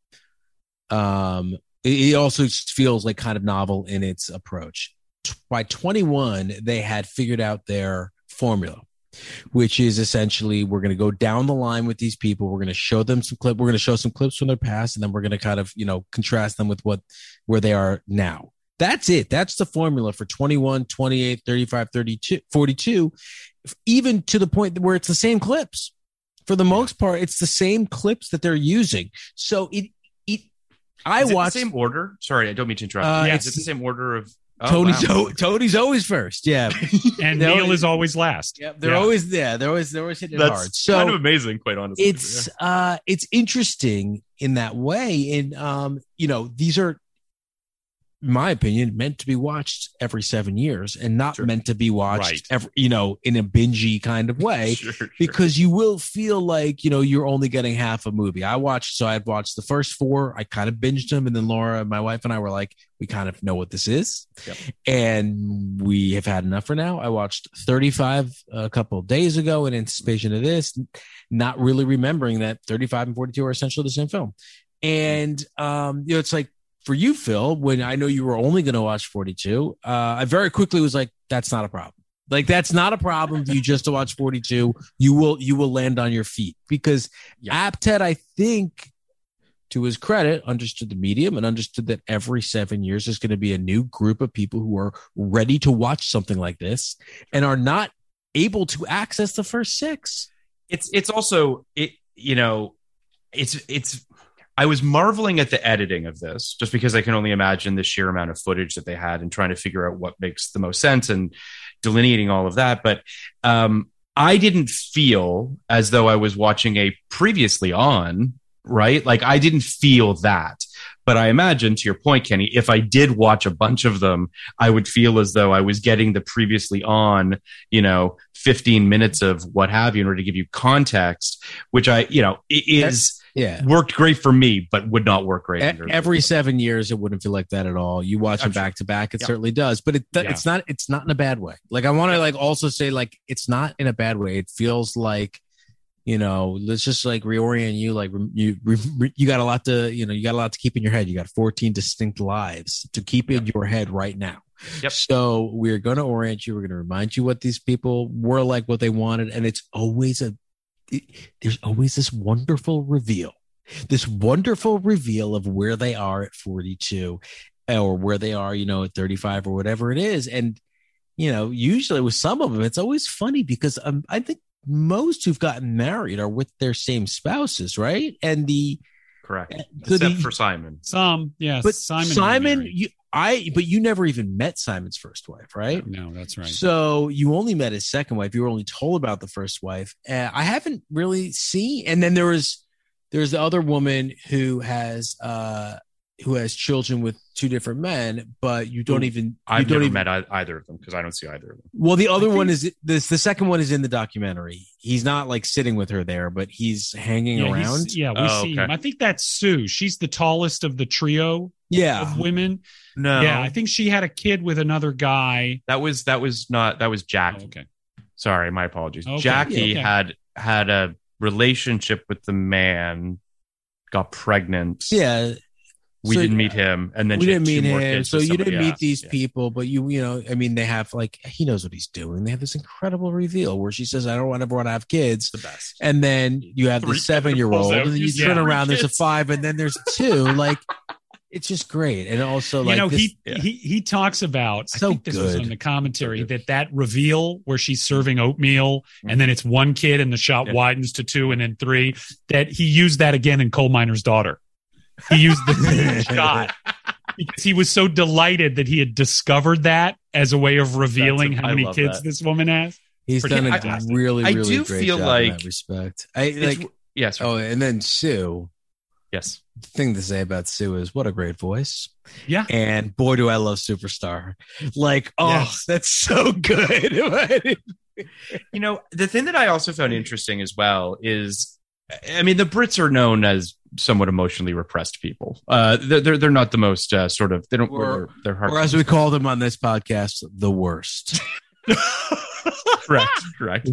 it also just feels like kind of novel in its approach. By 21, they had figured out their formula, which is essentially, we're going to go down the line with these people. We're going to show them we're going to show some clips from their past, and then we're going to kind of, contrast them with where they are now. That's it. That's the formula for 21, 28, 35, 32, 42, even to the point where it's the same clips. For the most part, it's the same clips that they're using. So Is it the same order? Sorry, I don't mean to interrupt. Is it the same order of Tony's always first. Yeah. And Neil is always last. Yep. They're always there. They're always hitting it hard. So kind of amazing, quite honestly. It's interesting in that way. And these are, in my opinion, meant to be watched every 7 years, and not meant to be watched every, in a bingey kind of way, because you will feel like, you're only getting half a movie. I'd watched the first 4. I kind of binged them. And then Laura, my wife, and I were like, we kind of know what this is. Yep. And we have had enough for now. I watched 35 a couple of days ago in anticipation of this, not really remembering that 35 and 42 are essentially the same film. And, it's like, for you, Phil, when I know you were only going to watch 42, I very quickly was like, that's not a problem. Like, that's not a problem for you just to watch 42. You will land on your feet, because Apted, I think, to his credit, understood the medium and understood that every 7 years there's going to be a new group of people who are ready to watch something like this and are not able to access the first 6. It's also, I was marveling at the editing of this, just because I can only imagine the sheer amount of footage that they had and trying to figure out what makes the most sense and delineating all of that. But I didn't feel as though I was watching a previously on, right? Like, I didn't feel that. But I imagine, to your point, Kenny, if I did watch a bunch of them, I would feel as though I was getting the previously on, 15 minutes of what have you, in order to give you context, which worked great for me, but would not work great. Every 7 years, it wouldn't feel like that at all. You watch them back to back, it certainly does, but it's not in a bad way. Like, I want to also say, like, it's not in a bad way. It feels like, let's just like reorient you. Like, you got a lot to keep in your head. You got 14 distinct lives to keep in your head right now. Yep. So we're going to orient you. We're going to remind you what these people were like, what they wanted. And it's always there's always this wonderful reveal of where they are at 42 or where they are, at 35 or whatever it is. And, usually with some of them, it's always funny because I think most who've gotten married are with their same spouses, right? And correct, except for Simon. Some, yes, but Simon But you never even met Simon's first wife, right? No, that's right. So you only met his second wife. You were only told about the first wife. I haven't really seen. And then there's the other woman who has children with two different men, but you don't even. I've never met either of them because I don't see either of them. Well, the other one is the second one is in the documentary. He's not like sitting with her there, but he's hanging around. We see him. I think that's Sue. She's the tallest of the trio. Of women. No. Yeah, I think she had a kid with another guy. That was Jackie. Oh, okay. Sorry, my apologies. Okay. Jackie had a relationship with the man, got pregnant. Yeah. We didn't meet him, and then we didn't meet him. Kids so you didn't meet these people, but you know, I mean, they have he knows what he's doing. They have this incredible reveal where she says, "I don't ever want to have kids." The best. And then you have the 7-year-old, and then you turn around. There's a 5, and then there's a 2. Like, it's just great. And also, like, he talks about. So I think this good. was on the commentary that reveal where she's serving oatmeal, and then it's 1 kid, and the shot widens to 2, and then 3. That he used that again in Coal Miner's Daughter. He used the same shot because he was so delighted that he had discovered that as a way of revealing how many kids this woman has. He's done a really great feel job like in that respect. Yes. Oh, and then Sue. Yes. The thing to say about Sue is what a great voice. Yeah. And boy, do I love Superstar. Like, that's so good. You know, the thing that I also found interesting as well is, I mean, the Brits are known as somewhat emotionally repressed people. They're not the most sort of. They don't. They're hard. Or as we call them on this podcast, the worst. Correct.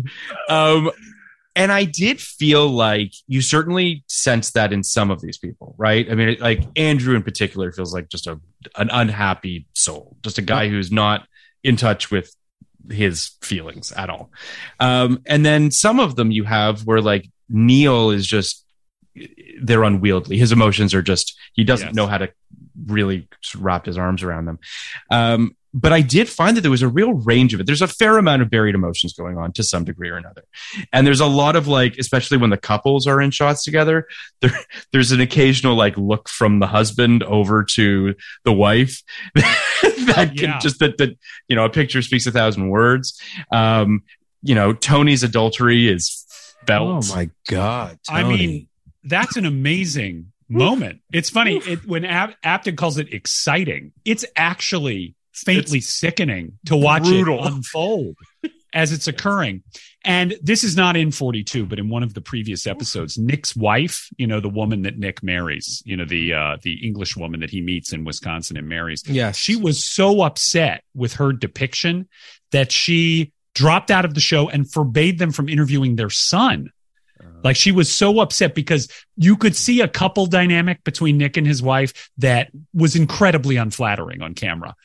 And I did feel like you certainly sense that in some of these people, right? I mean, like Andrew in particular feels like just an unhappy soul, just a guy who's not in touch with his feelings at all. And then some of them you have where like Neil is just, they're unwieldy. His emotions are just, he doesn't know how to really wrap his arms around them. But I did find that there was a real range of it. There's a fair amount of buried emotions going on to some degree or another. And there's a lot of like, especially when the couples are in shots together, there's an occasional like look from the husband over to the wife that can just that, you know, a picture speaks 1,000 words. You know, Tony's adultery is felt. Oh my God. Tony. I mean, that's an amazing moment. It's funny when Apted calls it exciting. It's actually faintly sickening to watch it unfold as it's occurring. And this is not in 42, but in one of the previous episodes, Nick's wife, you know, the woman that Nick marries, you know, the English woman that he meets in Wisconsin and marries. Yes. She was so upset with her depiction that she dropped out of the show and forbade them from interviewing their son. Like she was so upset because you could see a couple dynamic between Nick and his wife that was incredibly unflattering on camera.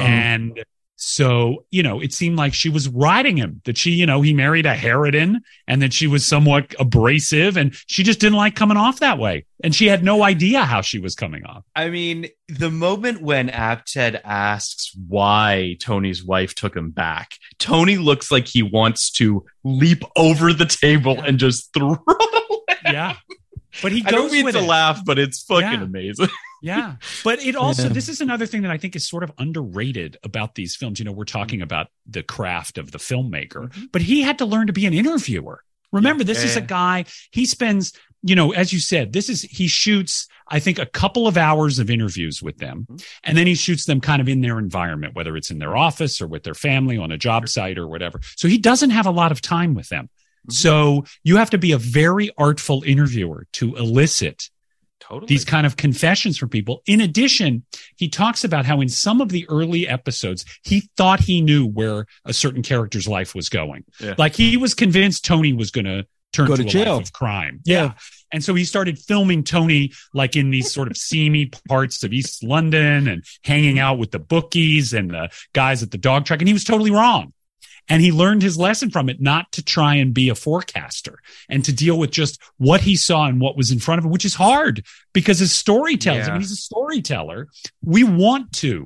And so, you know, it seemed like she was riding him, that she, you know, he married a harridan and that she was somewhat abrasive and she just didn't like coming off that way. And she had no idea how she was coming off. I mean, the moment when Apted asks why Tony's wife took him back, Tony looks like he wants to leap over the table and just throw it away. Yeah. But he goes I don't mean with to it. laugh, but it's fucking amazing. Yeah. But it also, this is another thing that I think is sort of underrated about these films. You know, we're talking about the craft of the filmmaker, but he had to learn to be an interviewer. Remember, this is a guy, he spends, you know, as you said, he shoots, I think, a couple of hours of interviews with them. And then he shoots them kind of in their environment, whether it's in their office or with their family on a job site or whatever. So he doesn't have a lot of time with them. So you have to be a very artful interviewer to elicit these kind of confessions from people. In addition, he talks about how in some of the early episodes, he thought he knew where a certain character's life was going. Yeah. Like he was convinced Tony was going to turn to jail. Life of crime. Yeah. And so he started filming Tony like in these sort of seamy parts of East London and hanging out with the bookies and the guys at the dog track. And he was totally wrong. And he learned his lesson from it, not to try and be a forecaster and to deal with just what he saw and what was in front of him, which is hard because as storytellers, I mean, he's a storyteller. We want to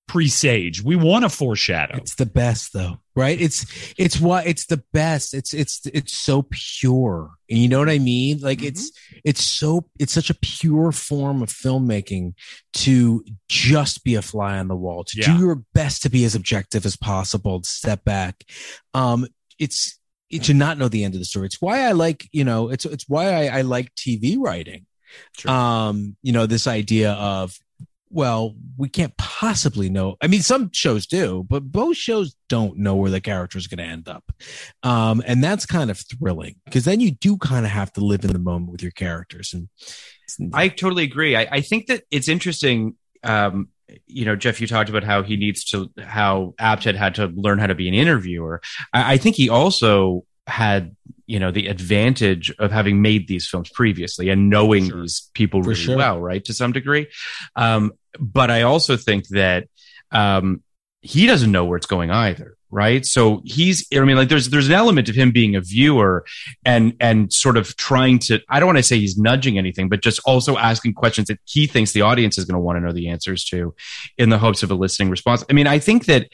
presage. We want to foreshadow. It's the best though, right? It's the best. It's so pure. And you know what I mean? Like it's such a pure form of filmmaking to just be a fly on the wall, to do your best to be as objective as possible, to step back. It's to not know the end of the story. It's why I like, it's why I like TV writing. Sure. This idea of, well, we can't possibly know. I mean, some shows do, but most shows don't know where the character is going to end up. And that's kind of thrilling because then you do kind of have to live in the moment with your characters. And I totally agree. I think that it's interesting. Jeff, you talked about how Apted had to learn how to be an interviewer. I think he also had, the advantage of having made these films previously and knowing these people really well, right? To some degree. But I also think that he doesn't know where it's going either, right? So there's an element of him being a viewer and sort of trying to, I don't want to say he's nudging anything, but just also asking questions that he thinks the audience is going to want to know the answers to in the hopes of eliciting response. I mean, I think that,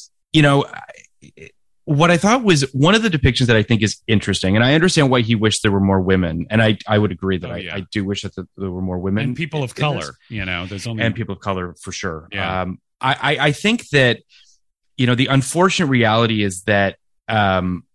what I thought was one of the depictions that I think is interesting, and I understand why he wished there were more women, and I would agree that I do wish that there were more women and people of color. There's only and people of color for sure. Yeah. I think that the unfortunate reality is that the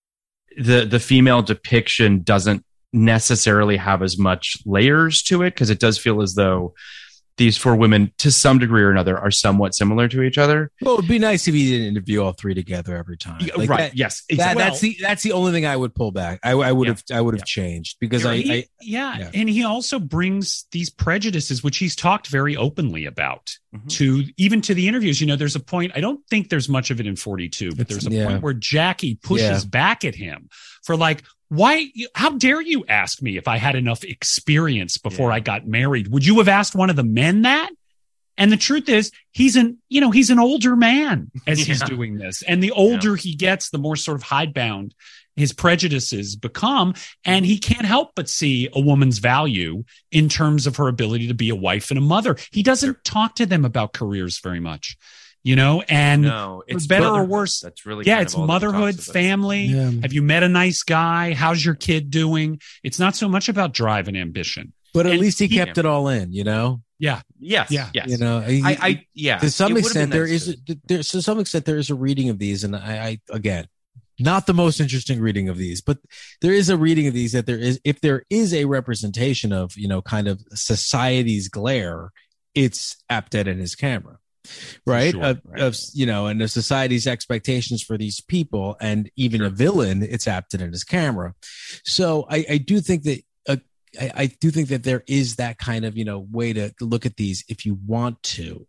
female depiction doesn't necessarily have as much layers to it because it does feel as though these four women, to some degree or another, are somewhat similar to each other. Well, it'd be nice if he didn't interview all three together every time. Like right? Yes. Exactly. That's the only thing I would pull back. I would have changed because and he also brings these prejudices, which he's talked very openly about, to the interviews. There's a point. I don't think there's much of it in 42, but there's a point where Jackie pushes back at him for like, why? How dare you ask me if I had enough experience before I got married? Would you have asked one of the men that? And the truth is, he's an older man as he's doing this. And the older he gets, the more sort of hidebound his prejudices become. And he can't help but see a woman's value in terms of her ability to be a wife and a mother. He doesn't talk to them about careers very much. And it's better or worse. That's really it's motherhood, family. Yeah. Have you met a nice guy? How's your kid doing? It's not so much about drive and ambition. But at least he kept it all in, Yeah. Yes. Yeah. Yes. To some extent, there is a reading of these, and I again, not the most interesting reading of these, but there is a reading of these that if there is a representation of kind of society's glare, it's Apted and his camera. Right. Sure, and the society's expectations for these people, and even a villain, it's Apted in his camera. So I do think that I do think that there is that kind of way to look at these if you want to.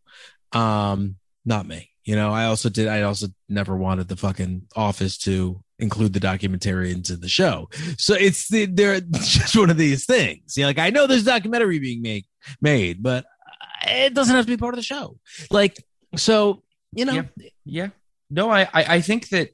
Not me. I also never wanted the fucking Office to include the documentarians in the show. So they're just one of these things. Like I know there's a documentary being made, but it doesn't have to be part of the show. Like, so, Yeah. No, I think that,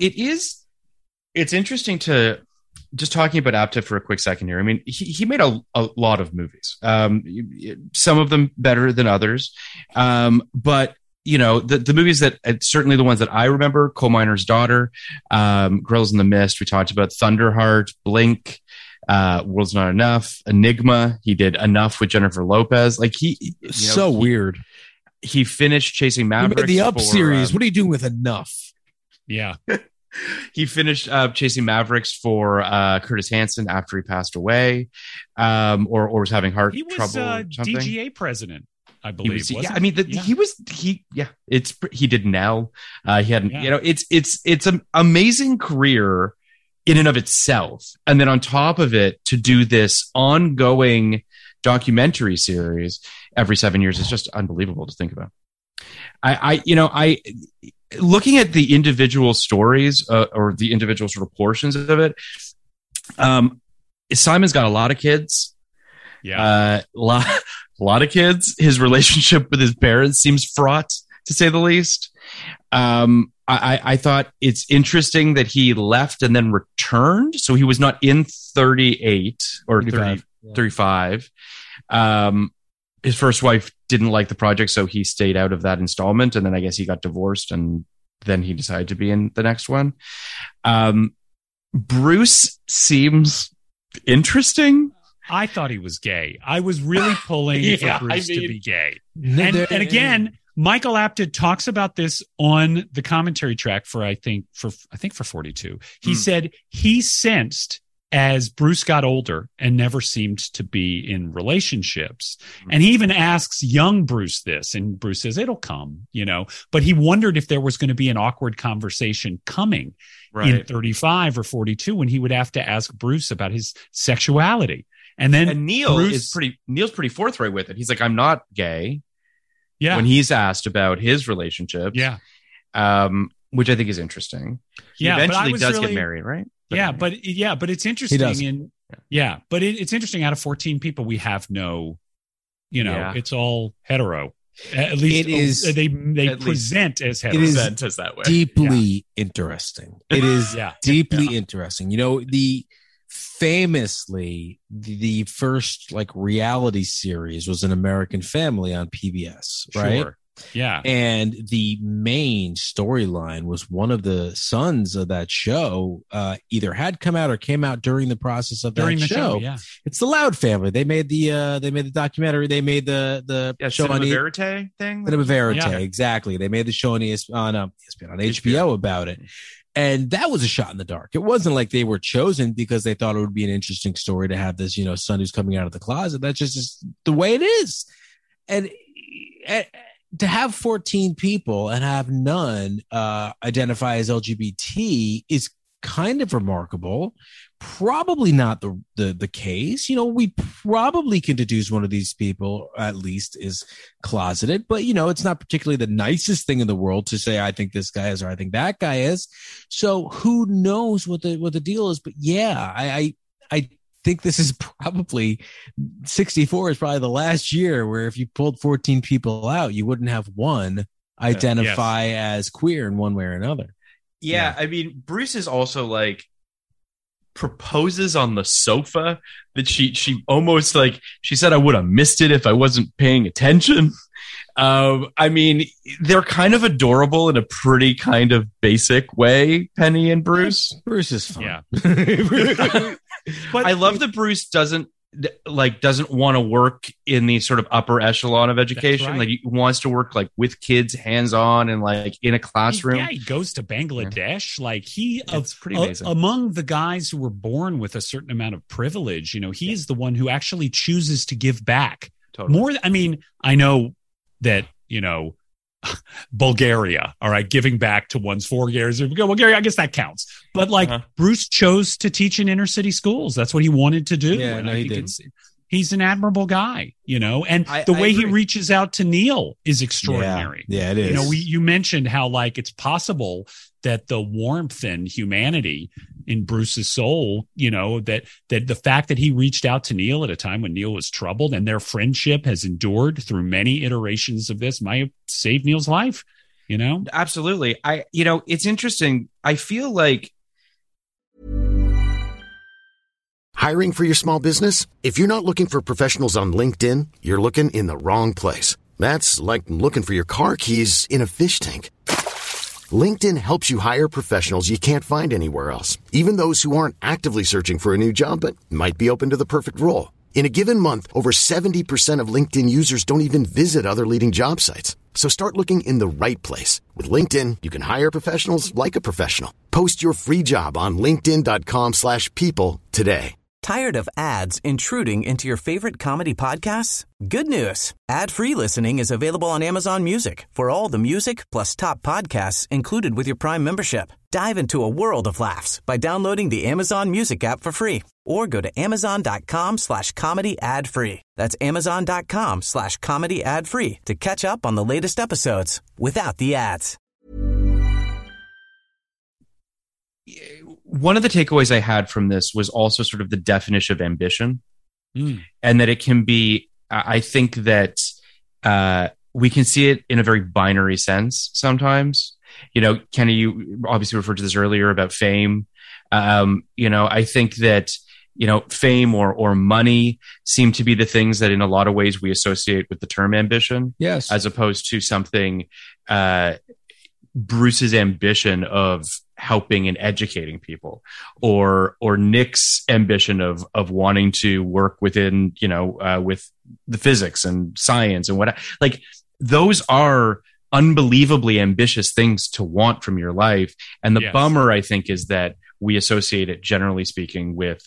it's interesting to just talking about Apted for a quick second here. I mean, he made a lot of movies, some of them better than others. But, the movies that certainly the ones that I remember, Coal Miner's Daughter, Girls in the Mist, we talked about Thunderheart, Blink, World's Not Enough, Enigma. He did Enough with Jennifer Lopez. Like weird. He finished Chasing Mavericks. The Up series. What are you doing with Enough? Yeah. He finished Chasing Mavericks for Curtis Hanson after he passed away, or was having heart trouble. He was DGA president, I believe. He did Nell. He had, it's an amazing career in and of itself. And then on top of it, to do this ongoing documentary series every 7 years is just unbelievable to think about. I looking at the individual stories or the individual sort of portions of it, Simon's got a lot of kids. Yeah. A lot of kids. His relationship with his parents seems fraught, to say the least. I thought it's interesting that he left and then returned. So he was not in 38 or 35. His first wife didn't like the project, so he stayed out of that installment, and then I guess he got divorced, and then he decided to be in the next one. Bruce seems interesting. I thought he was gay. I was really pulling for Bruce to be gay. And again, Michael Apted talks about this on the commentary track for I think for 42. He said he sensed as Bruce got older and never seemed to be in relationships. And he even asks young Bruce this, and Bruce says, it'll come, but he wondered if there was going to be an awkward conversation coming in 35 or 42 when he would have to ask Bruce about his sexuality. And Neil's pretty forthright with it. He's like, I'm not gay. Yeah. When he's asked about his relationship. Yeah. Which I think is interesting. He eventually does get married, right? But it's interesting. But it's interesting. Out of 14 people, we have no, it's all hetero. At least it is. They present as hetero. It is as that way. Deeply interesting. It is deeply interesting. Famously, the first reality series was An American Family on PBS, right? Sure. Yeah. And the main storyline was one of the sons of that show either had come out or came out during the process of that show. Yeah. It's the Loud family. They made the documentary. They made the show on Verite thing. Cinema Verite, exactly. They made the show on HBO about it. And that was a shot in the dark. It wasn't like they were chosen because they thought it would be an interesting story to have this, son who's coming out of the closet. That's just the way it is. And to have 14 people and have none identify as LGBT is kind of remarkable. Probably not the case. We probably can deduce one of these people at least is closeted, but it's not particularly the nicest thing in the world to say I think this guy is or I think that guy is. So who knows what the deal is? But I think this is probably 64 is probably the last year where if you pulled 14 people out, you wouldn't have one identify as queer in one way or another. Yeah. I mean, Bruce is also proposes on the sofa that she almost she said I would have missed it if I wasn't paying attention. I mean, they're kind of adorable in a pretty kind of basic way, Penny and Bruce. Bruce is fun. Yeah. But I love that Bruce doesn't want to work in the sort of upper echelon of education. He wants to work with kids hands-on and in a classroom. He goes to Bangladesh. It's pretty amazing. Among the guys who were born with a certain amount of privilege, he is the one who actually chooses to give back. Totally. I know that, Bulgaria, all right, giving back to one's forebears. Bulgaria, I guess that counts. But Bruce chose to teach in inner city schools. That's what he wanted to do. Yeah, and he did. He's an admirable guy, and the way he reaches out to Neil is extraordinary. Yeah, it is. You mentioned how it's possible that the warmth and humanity in Bruce's soul, that the fact that he reached out to Neil at a time when Neil was troubled and their friendship has endured through many iterations of this might have saved Neil's life, Absolutely. It's interesting. I feel like Hiring for your small business? If you're not looking for professionals on LinkedIn, you're looking in the wrong place. That's like looking for your car keys in a fish tank. LinkedIn helps you hire professionals you can't find anywhere else, even those who aren't actively searching for a new job but might be open to the perfect role. In a given month, over 70% of LinkedIn users don't even visit other leading job sites. So start looking in the right place. With LinkedIn, you can hire professionals like a professional. Post your free job on linkedin.com/people today. Tired of ads intruding into your favorite comedy podcasts? Good news. Ad-free listening is available on Amazon Music for all the music plus top podcasts included with your Prime membership. Dive into a world of laughs by downloading the Amazon Music app for free or go to amazon.com/comedy ad-free. That's amazon.com/comedy ad-free to catch up on the latest episodes without the ads. One of the takeaways I had from this was also sort of the definition of ambition, and that it can be, I think that we can see it in a very binary sense sometimes. Kenny, you obviously referred to this earlier about fame. I think that fame or money seem to be the things that in a lot of ways we associate with the term ambition. Yes. As opposed to something, Bruce's ambition of helping and educating people, or Nick's ambition of wanting to work within, with the physics and science and what, like, those are unbelievably ambitious things to want from your life. And the bummer, I think, is that we associate it, generally speaking, with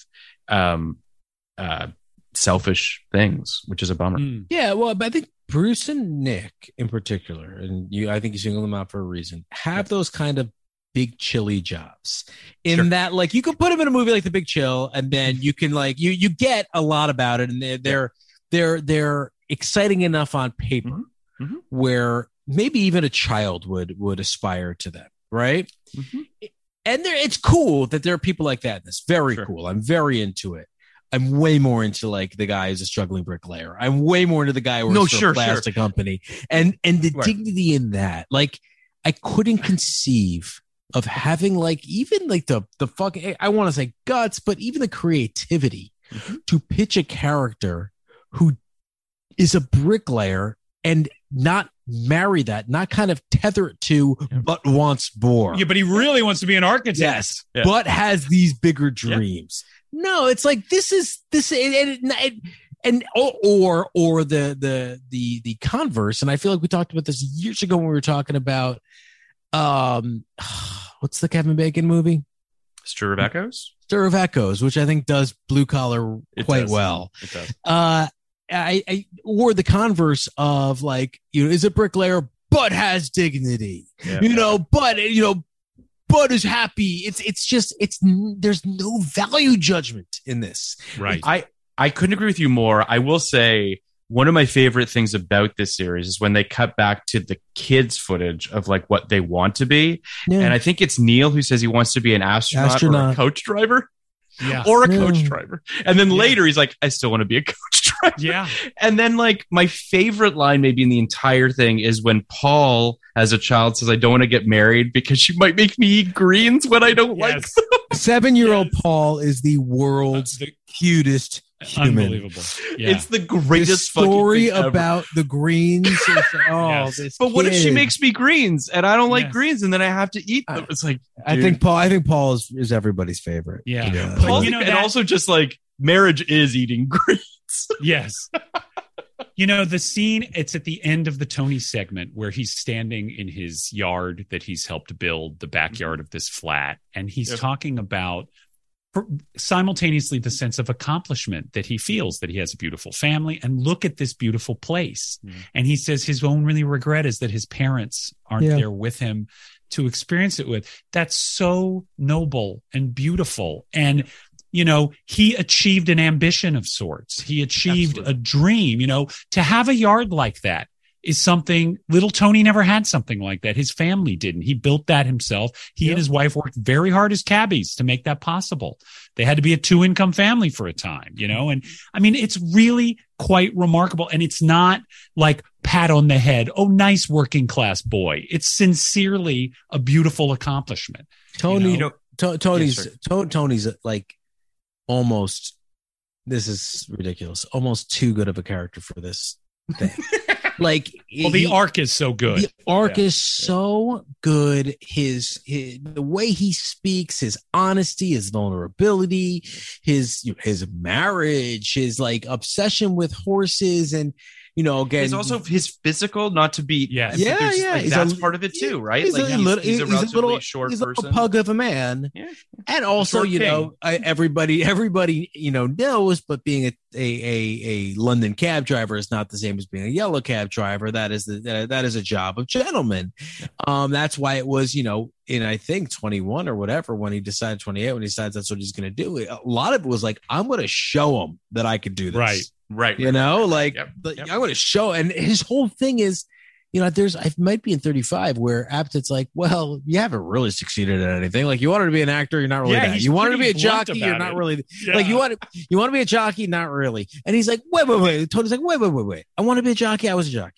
selfish things, which is a bummer. Yeah, well, I think Bruce and Nick in particular, and I think you single them out for a reason, have those kind of big chilly jobs in that, like, you can put them in a movie like The Big Chill, and then you can, like, you get a lot about it, and they're exciting enough on paper where maybe even a child would aspire to them, right? And it's cool that there are people like that. That's very cool. I'm very into it. I'm way more into, like, the guy who's a struggling bricklayer. I'm way more into the guy who works for a plastic company, and the dignity in that. Like, I couldn't conceive of having, like, even like the fucking, I want to say guts, but even the creativity to pitch a character who is a bricklayer and not marry that, not kind of tether it to, but wants more. Yeah, but he really wants to be an architect. Yes, but has these bigger dreams. No, it's like or the converse. And I feel like we talked about this years ago when we were talking about what's the Kevin Bacon movie? Stir of Echoes. Stir of Echoes, which I think does blue collar quite well. It does. Or the converse of, like, is a bricklayer but has dignity, but is happy. There's no value judgment in this. Right. I couldn't agree with you more. I will say one of my favorite things about this series is when they cut back to the kids' footage of, like, what they want to be. Yeah. And I think it's Neil who says he wants to be an astronaut. Or a coach driver. Yeah. Or a coach driver. And then later he's like, I still want to be a coach driver. Yeah. And then, like, my favorite line maybe in the entire thing is when Paul, as a child, says, I don't want to get married because she might make me eat greens when I don't like them. 7-year-old Paul is the world's cutest human. Unbelievable. Yeah. It's the greatest story fucking thing about the greens. This but what if she kid. makes me greens and I don't like greens and then I have to eat them? It's like, I think Paul is everybody's favorite. Yeah. Paul, and also just, like, marriage is eating greens. Yes. The scene, it's at the end of the Tony segment where he's standing in his yard that he's helped build, the backyard of this flat, and he's talking about simultaneously the sense of accomplishment that he feels, that he has a beautiful family and look at this beautiful place. And he says his only regret is that his parents aren't there with him to experience it with. That's so noble and beautiful. And, he achieved an ambition of sorts. He achieved a dream, to have a yard like that is something little Tony never had something like that. His family didn't. He built that himself. He and his wife worked very hard as cabbies to make that possible. They had to be a 2-income family for a time, and I mean, it's really quite remarkable. And it's not like pat on the head. Oh, nice working class boy. It's sincerely a beautiful accomplishment. Tony's like almost, this is ridiculous, almost too good of a character for this thing. Like, the arc is so good. The arc is so good. His the way he speaks, his honesty, his vulnerability, his marriage, his, like, obsession with horses, and again, he's also his physical, not to be that's part of it too, right? He's like a relatively short person, a pug of a man, and also everybody knows, but being a London cab driver is not the same as being a yellow cab driver. That is a job of gentlemen. That's why it was in, I think, 21 or whatever, when he decided, 28 when he decides that's what he's going to do. A lot of it was like, I'm going to show him that I could do this. Right. I'm going to show. And his whole thing is, I might be in 35 where Apatit's like, well, you haven't really succeeded at anything. Like, you wanted to be an actor, you're not really that. You wanted to be a jockey, you're not really. Yeah. Like, you want to be a jockey, not really. And he's like, wait. Tony's like, wait. I want to be a jockey. I was a jockey.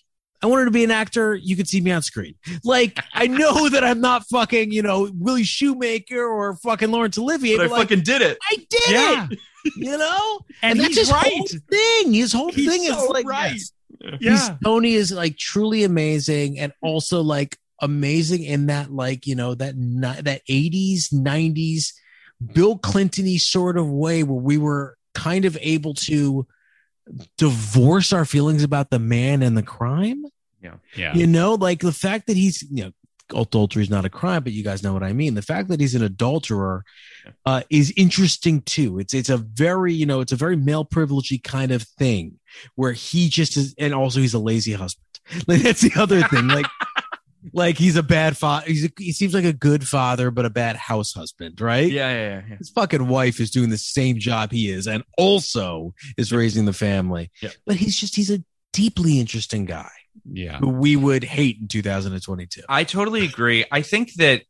I wanted to be an actor. You could see me on screen. Like, I know that I'm not fucking, Willie Shoemaker or fucking Laurence Olivier. But I fucking did it. I did it. And that's his right. whole thing. His whole thing is like, right. Tony is like truly amazing, and also like amazing in that, like, that 80s, 90s Bill Clinton-y sort of way where we were kind of able to divorce our feelings about the man and the crime. Like the fact that he's, adultery is not a crime, but you guys know what I mean. The fact that he's an adulterer is interesting too. It's a very, it's a very male privilegey kind of thing where he just is, and also he's a lazy husband. Like that's the other thing. Like he's a bad father. He seems like a good father, but a bad house husband, right? Yeah. His fucking wife is doing the same job he is, and also is raising the family. Yeah. But he's a deeply interesting guy. Yeah, who we would hate in 2022. I totally agree. I think that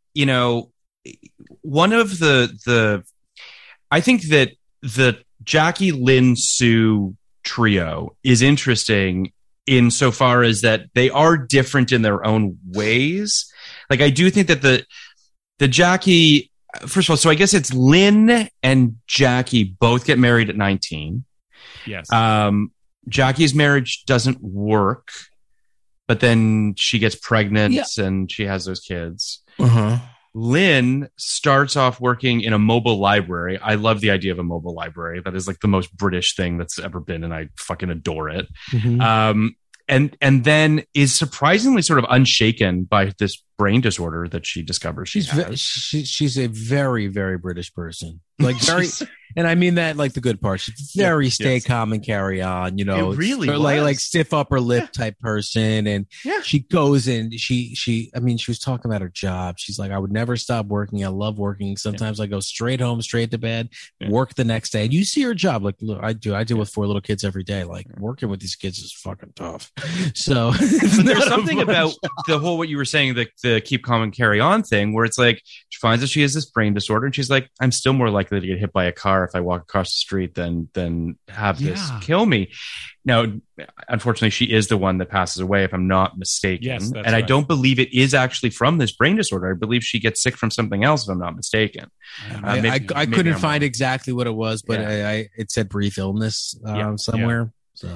one of I think that the Jackie Lynn Sue trio is interesting insofar as that they are different in their own ways. Like I do think that the Jackie, first of all, so I guess it's Lynn and Jackie both get married at 19. Yes. Jackie's marriage doesn't work, but then she gets pregnant and she has those kids. Uh-huh. Lynn starts off working in a mobile library. I love the idea of a mobile library. That is like the most British thing that's ever been, and I fucking adore it. Mm-hmm. And then is surprisingly sort of unshaken by this brain disorder that she discovers. She's a very, very British person. Like very, and I mean that like the good part. She's very stay calm and carry on. It really like stiff upper lip type person. And she goes and she was talking about her job. She's like, I would never stop working. I love working. Sometimes I go straight home, straight to bed, work the next day. And you see her job. Like, look, I deal with 4 little kids every day. Like working with these kids is fucking tough. So but there's something about the whole, what you were saying, the keep calm and carry on thing, where it's like she finds that she has this brain disorder and she's like, I'm still more likely to get hit by a car if I walk across the street than have this kill me. Now, unfortunately, she is the one that passes away, if I'm not mistaken. Yes, that's and right. I don't believe it is actually from this brain disorder. I believe she gets sick from something else, if I'm not mistaken. I couldn't find exactly what it was, but it said brief illness somewhere. So.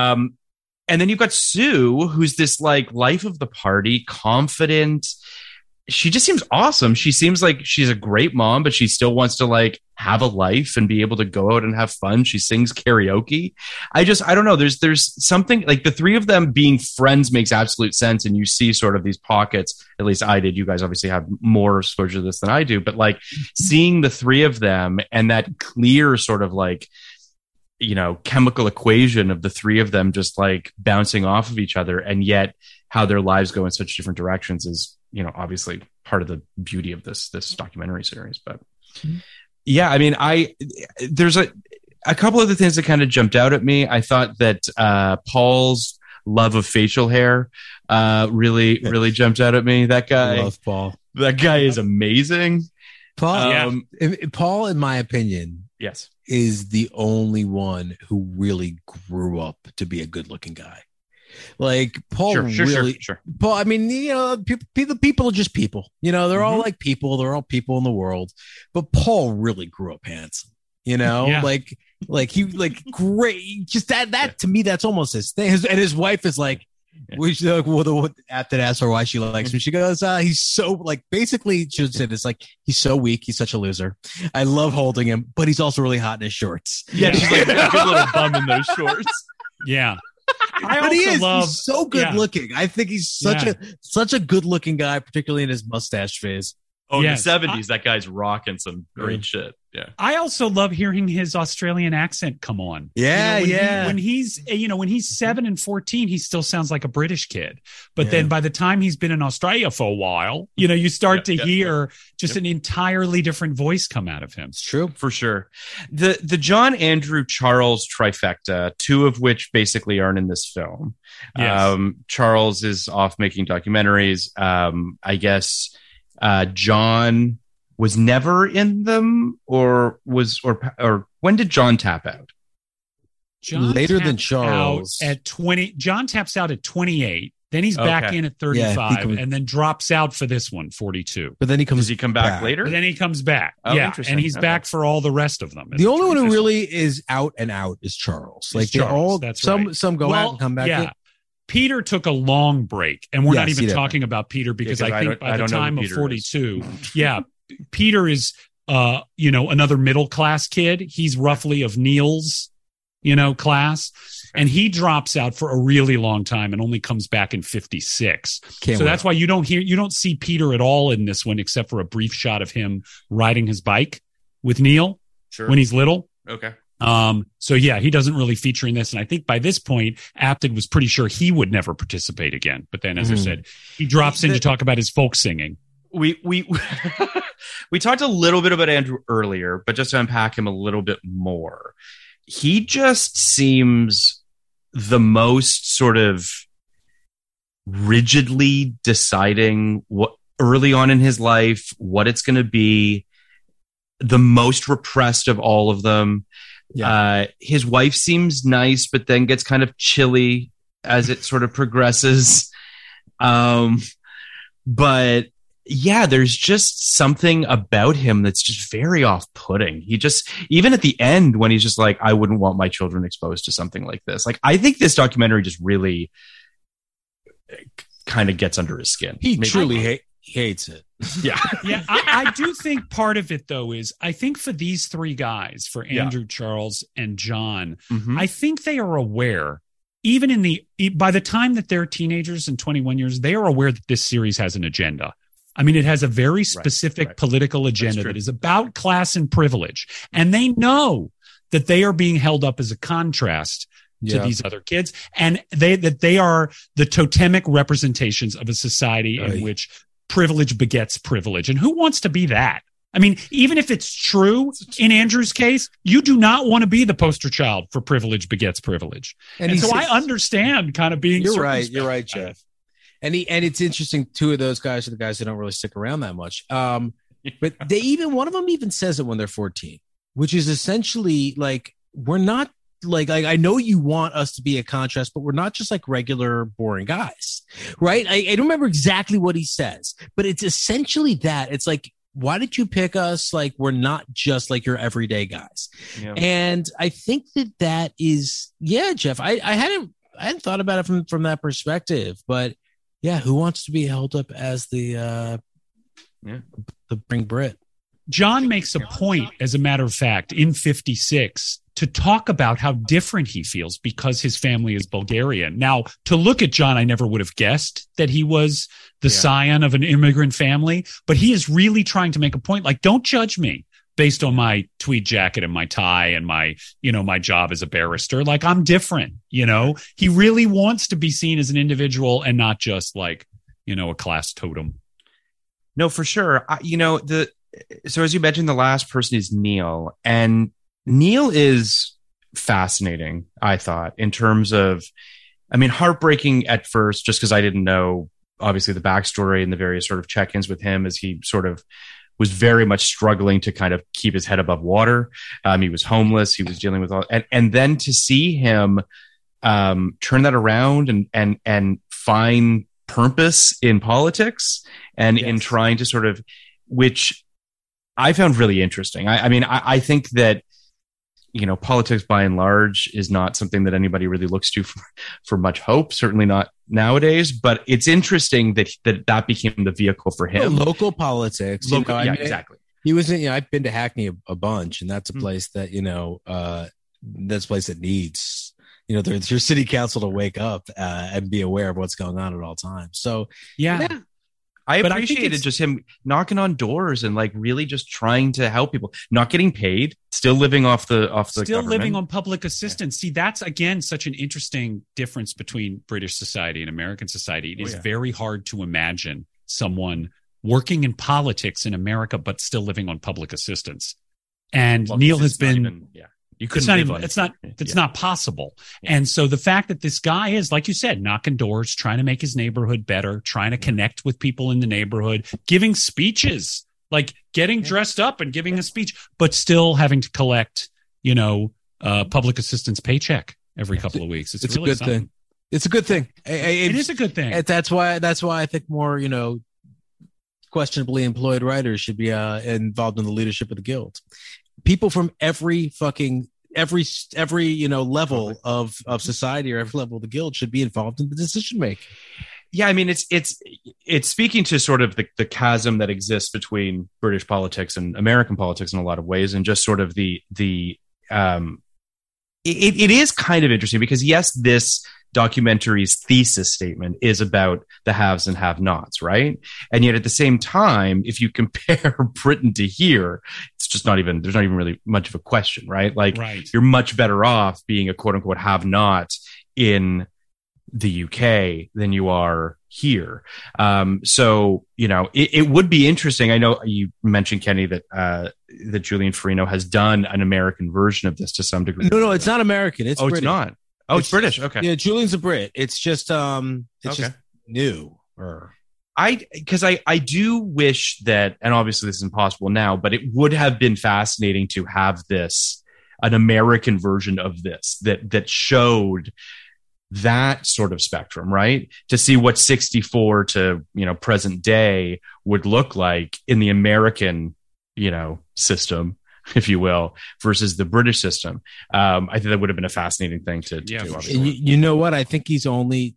And then you've got Sue, who's this like life of the party, confident. She just seems awesome. She seems like she's a great mom, but she still wants to like have a life and be able to go out and have fun. She sings karaoke. I don't know. There's something like the three of them being friends makes absolute sense. And you see sort of these pockets, at least I did. You guys obviously have more exposure to this than I do, but like seeing the three of them and that clear sort of like, chemical equation of the three of them just like bouncing off of each other, and yet how their lives go in such different directions is, obviously part of the beauty of this documentary series. But I mean, there's a couple of the things that kind of jumped out at me. I thought that Paul's love of facial hair really jumped out at me. That guy, I love Paul. That guy is amazing. Paul, Paul, in my opinion, yes, is the only one who really grew up to be a good-looking guy. Like Paul, sure. Paul. I mean, people are just people. They're all like people. They're all people in the world. But Paul really grew up handsome. Like he great. Just that to me, that's almost his thing. And his wife is like, after that, ask her why she likes him. She goes, he's so like, basically she said it's like, he's so weak. He's such a loser. I love holding him, but he's also really hot in his shorts. Yeah. She's like a good little bum in those shorts. Yeah. He's so good looking. I think he's such a good looking guy, particularly in his mustache phase. Oh, in the 70s, that guy's rocking some great shit. Yeah. I also love hearing his Australian accent come on. When he's 7 and 14, he still sounds like a British kid. But then by the time he's been in Australia for a while, you start to hear just an entirely different voice come out of him. It's true. For sure. The John, Andrew, Charles trifecta, 2 of which basically aren't in this film. Yes. Charles is off making documentaries. I guess John was never in them, or when did John tap out? Later than Charles. At 20. John taps out at 28. Then he's back in at 35 and then drops out for this one, 42. But then he comes Does he come back later? But then he comes back. Oh, interesting. And he's back for all the rest of them. The only one who really is out and out is Charles. Like they're all some go out and come back. Yeah. Peter took a long break, and we're not even talking about Peter because I think by the time of 42, Peter is another middle class kid. He's roughly of Neil's class, and he drops out for a really long time and only comes back in 56. That's why you don't see Peter at all in this one, except for a brief shot of him riding his bike with Neil when he's little. Okay. He doesn't really feature in this. And I think by this point, Apted was pretty sure he would never participate again. But then, as I said, he drops in to talk about his folk singing. We talked a little bit about Andrew earlier, but just to unpack him a little bit more, he just seems the most sort of rigidly deciding what early on in his life, what it's going to be, the most repressed of all of them. Yeah. His wife seems nice, but then gets kind of chilly as it sort of progresses. But yeah, there's just something about him that's just very off-putting. He just, even at the end when he's just like, I wouldn't want my children exposed to something like this. Like, I think this documentary just really kind of gets under his skin. He truly hates it. Yeah. I do think part of it, though, is I think for these three guys, for Andrew, Charles, and John, I think they are aware, even by the time that they're teenagers and 21 years, they are aware that this series has an agenda. I mean, it has a very specific political agenda that is about class and privilege. And they know that they are being held up as a contrast to these other kids. And that they are the totemic representations of a society in which privilege begets privilege. And who wants to be that? I mean, even if it's true in Andrew's case, you do not want to be the poster child for privilege begets privilege. And so I understand kind of being. You're right, Jeff. And it's interesting. Two of those guys are the guys that don't really stick around that much. But one of them even says it when they're 14, which is essentially like, we're not like I know you want us to be a contrast, but we're not just like regular boring guys, right? I don't remember exactly what he says, but it's essentially that. It's like, why did you pick us? Like, we're not just like your everyday guys. Yeah. And I think that is, Jeff, I hadn't thought about it from that perspective, but yeah, who wants to be held up as the bring Brit? John makes a point, as a matter of fact, in 56 to talk about how different he feels because his family is Bulgarian. Now, to look at John, I never would have guessed that he was the scion of an immigrant family, but he is really trying to make a point. Like, don't judge me based on my tweed jacket and my tie and my job as a barrister. Like, I'm different, He really wants to be seen as an individual and not just like, a class totem. No, for sure. So as you mentioned, the last person is Neil, and Neil is fascinating, I thought, in terms of, heartbreaking at first, just because I didn't know, obviously, the backstory and the various sort of check-ins with him as he sort of was very much struggling to kind of keep his head above water. He was homeless. He was dealing with all, and then to see him turn that around and find purpose in politics and in trying to sort of, which I found really interesting. I think that, politics by and large is not something that anybody really looks to for much hope, certainly not nowadays, but it's interesting that became the vehicle for him. Local politics. Exactly. He was in, I've been to Hackney a bunch, and that's a place that, that's a place that needs, there's your city council to wake up and be aware of what's going on at all times. So, yeah. I appreciated just him knocking on doors and like really just trying to help people, not getting paid, still living off the government. Living on public assistance. See, that's again such an interesting difference between British society and American society. It is very hard to imagine someone working in politics in America but still living on public assistance. And Neil has been. You couldn't. It's not possible. Yeah. And so the fact that this guy is, like you said, knocking doors, trying to make his neighborhood better, trying to connect with people in the neighborhood, giving speeches, like getting dressed up and giving a speech, but still having to collect, public assistance paycheck every couple of weeks. It's really a good thing. It's a good thing. It is a good thing. That's why I think more, questionably employed writers should be involved in the leadership of the guild. People from every level of society or every level of the guild should be involved in the decision making. Yeah, I mean, it's speaking to sort of the chasm that exists between British politics and American politics in a lot of ways, and just sort of it is kind of interesting because yes, this documentary's thesis statement is about the haves and have-nots, right? And yet at the same time, if you compare Britain to here, it's just there's not even really much of a question, right? Like You're much better off being a quote unquote have-not in the UK than you are here. So, it would be interesting. I know you mentioned, Kenny, that Julian Farino has done an American version of this to some degree. No, it's not American. It's British. It's not. Oh, it's British. Okay. Yeah, Julian's a Brit. It's just just new. Because I do wish that, and obviously this is impossible now, but it would have been fascinating to have an American version of this that showed that sort of spectrum, right? To see what 64 to, present day would look like in the American, system, if you will, versus the British system. I think that would have been a fascinating thing to do. You know what? I think they've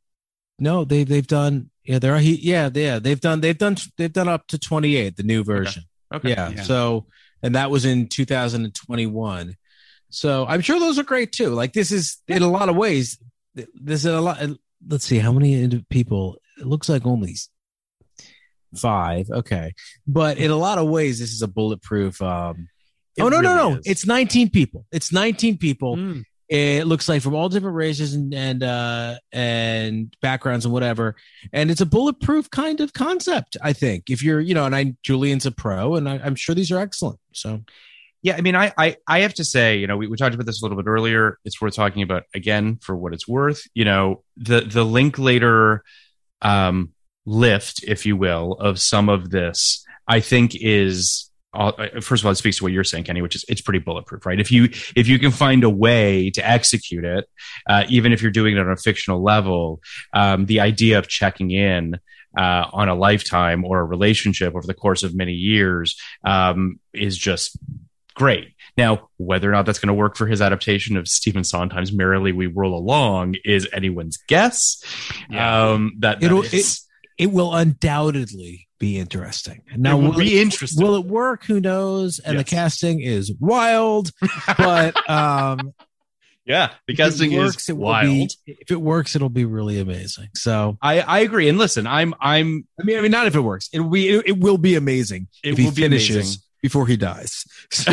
done. Yeah, they've done up to 28, the new version. Okay. Yeah. So, and that was in 2021. So I'm sure those are great too. Like this is in a lot of ways. There's a lot. Let's see how many people. It looks like only 5. Okay, but in a lot of ways, this is a bulletproof. No! It's 19 people. It's 19 people. It looks like from all different races and backgrounds and whatever. And it's a bulletproof kind of concept. I think if you're, Julian's a pro, and I'm sure these are excellent. So. Yeah, I mean, I have to say, we talked about this a little bit earlier. It's worth talking about again for what it's worth. The Linklater lift, if you will, of some of this, I think is first of all, it speaks to what you're saying, Kenny, which is it's pretty bulletproof, right? If you can find a way to execute it, even if you're doing it on a fictional level, the idea of checking in on a lifetime or a relationship over the course of many years is just great. Now, whether or not that's going to work for his adaptation of Stephen Sondheim's Merrily We Whirl Along is anyone's guess. Yeah. It will undoubtedly be interesting. Now, will be interesting. Will it work? Who knows? And the casting is wild, but yeah, the casting is wild. If it works, it'll be really amazing. So I agree. And listen, I mean, not if it works. It will be amazing if he finishes before he dies.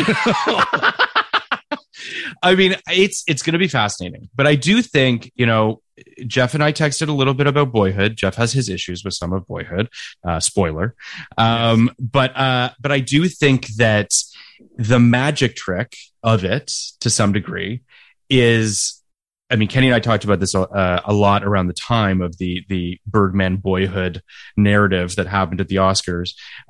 I mean, it's going to be fascinating, but I do think, Jeff and I texted a little bit about Boyhood. Jeff has his issues with some of Boyhood, spoiler. But I do think that the magic trick of it to some degree is, I mean, Kenny and I talked about this a lot around the time of the Birdman Boyhood narrative that happened at the Oscars.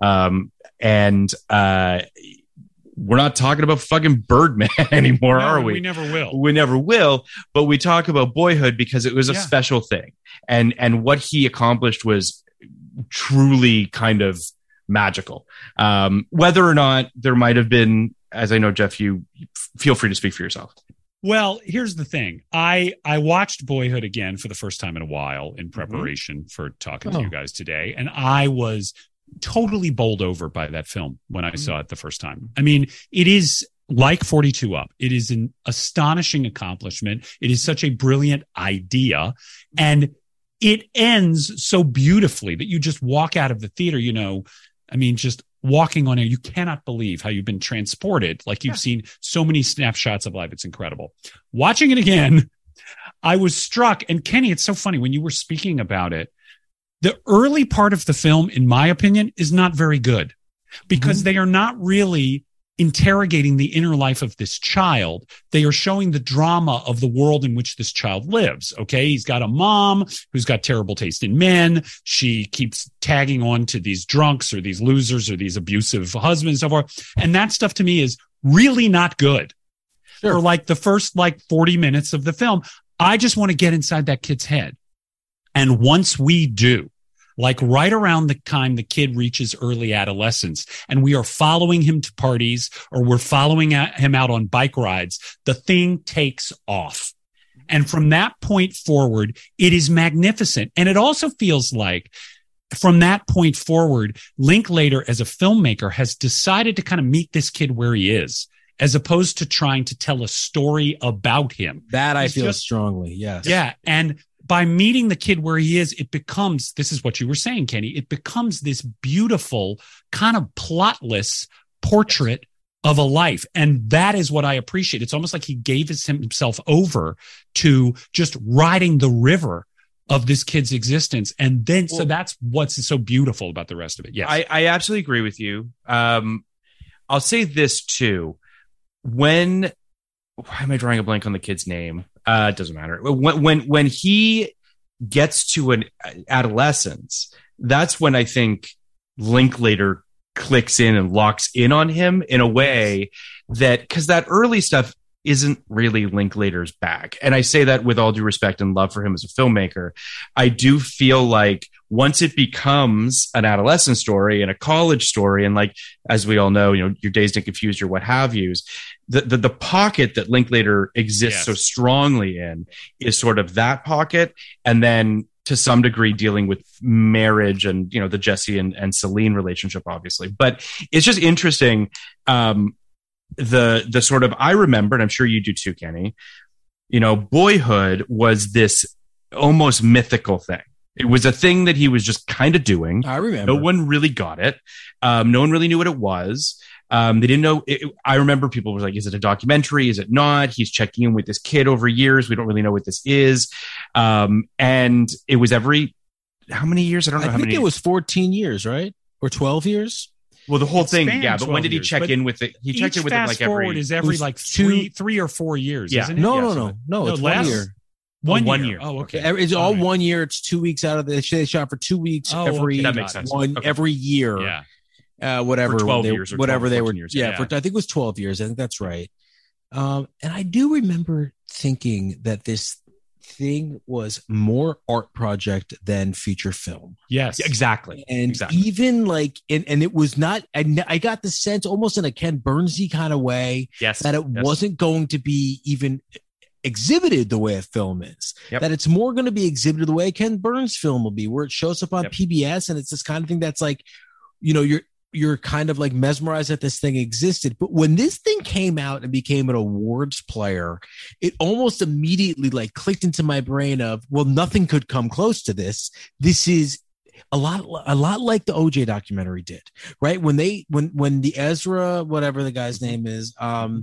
We're not talking about fucking Birdman anymore, are we? We never will. We never will. But we talk about Boyhood because it was a special thing. And what he accomplished was truly kind of magical. Whether or not there might have been, as I know, Jeff, you feel free to speak for yourself. Well, here's the thing. I watched Boyhood again for the first time in a while in preparation for talking to you guys today. And I was totally bowled over by that film when I saw it the first time. I mean, it is like 42 Up. It is an astonishing accomplishment. It is such a brilliant idea. And it ends so beautifully that you just walk out of the theater, just walking on air. You cannot believe how you've been transported. Like you've seen so many snapshots of life. It's incredible. Watching it again, I was struck. And Kenny, it's so funny when you were speaking about it. The early part of the film, in my opinion, is not very good because they are not really interrogating the inner life of this child. They are showing the drama of the world in which this child lives. Okay. He's got a mom who's got terrible taste in men. She keeps tagging on to these drunks or these losers or these abusive husbands and so forth. And that stuff to me is really not good. For like the first 40 minutes of the film. I just want to get inside that kid's head. And once we do, like right around the time the kid reaches early adolescence and we are following him to parties or we're following him out on bike rides, the thing takes off. And from that point forward, it is magnificent. And it also feels like from that point forward, Linklater as a filmmaker has decided to kind of meet this kid where he is, as opposed to trying to tell a story about him. That I feel strongly, yes. Yeah. And by meeting the kid where he is, it becomes, this is what you were saying, Kenny, it becomes this beautiful kind of plotless portrait of a life. And that is what I appreciate. It's almost like he gave himself over to just riding the river of this kid's existence. And then, so that's what's so beautiful about the rest of it. Yes. I absolutely agree with you. I'll say this too. Why am I drawing a blank on the kid's name? It doesn't matter. When he gets to an adolescence, that's when I think Linklater clicks in and locks in on him in a way that, because that early stuff isn't really Linklater's bag. And I say that with all due respect and love for him as a filmmaker. I do feel like once it becomes an adolescent story and a college story, and like, as we all know, you know, your Dazed and Confused, your what have yous, the pocket that Linklater exists so strongly in is sort of that pocket. And then to some degree dealing with marriage and, you know, the Jesse and Celine relationship, obviously. But it's just interesting. The sort of, I remember, and I'm sure you do too, Kenny, you know, Boyhood was this almost mythical thing. It was a thing that he was just kind of doing. I remember. No one really got it. No one really knew what it was. They didn't know. I remember people were like, is it a documentary? Is it not? He's checking in with this kid over years. We don't really know what this is. And it was every, how many years? I don't know how many. I think it was 14 years, right? Or 12 years? Well, the whole thing, yeah. But when did he check in with it? He checked in with it like every. Is every like three or 4 years, isn't it? No. It's 1 year. 1 year. Oh, okay. It's all 1 year. It's 2 weeks out of the. They shot for 2 weeks that makes sense. Every year. Yeah. Whatever. For 12 years or whatever 12, they were. Years. Yeah. I think it was 12 years. I think that's right. And I do remember thinking that this thing was more art project than feature film. Yes, exactly. And even like, and it was not, I got the sense almost in a Ken Burnsy kind of way that it wasn't going to be even exhibited the way a film is, that it's more going to be exhibited the way a Ken Burns film will be, where it shows up on PBS. And it's this kind of thing that's like, you know, you're kind of like mesmerized that this thing existed. But when this thing came out and became an awards player, it almost immediately like clicked into my brain of, well, nothing could come close to this. This is a lot like the OJ documentary did, right? When the Ezra, whatever the guy's name is,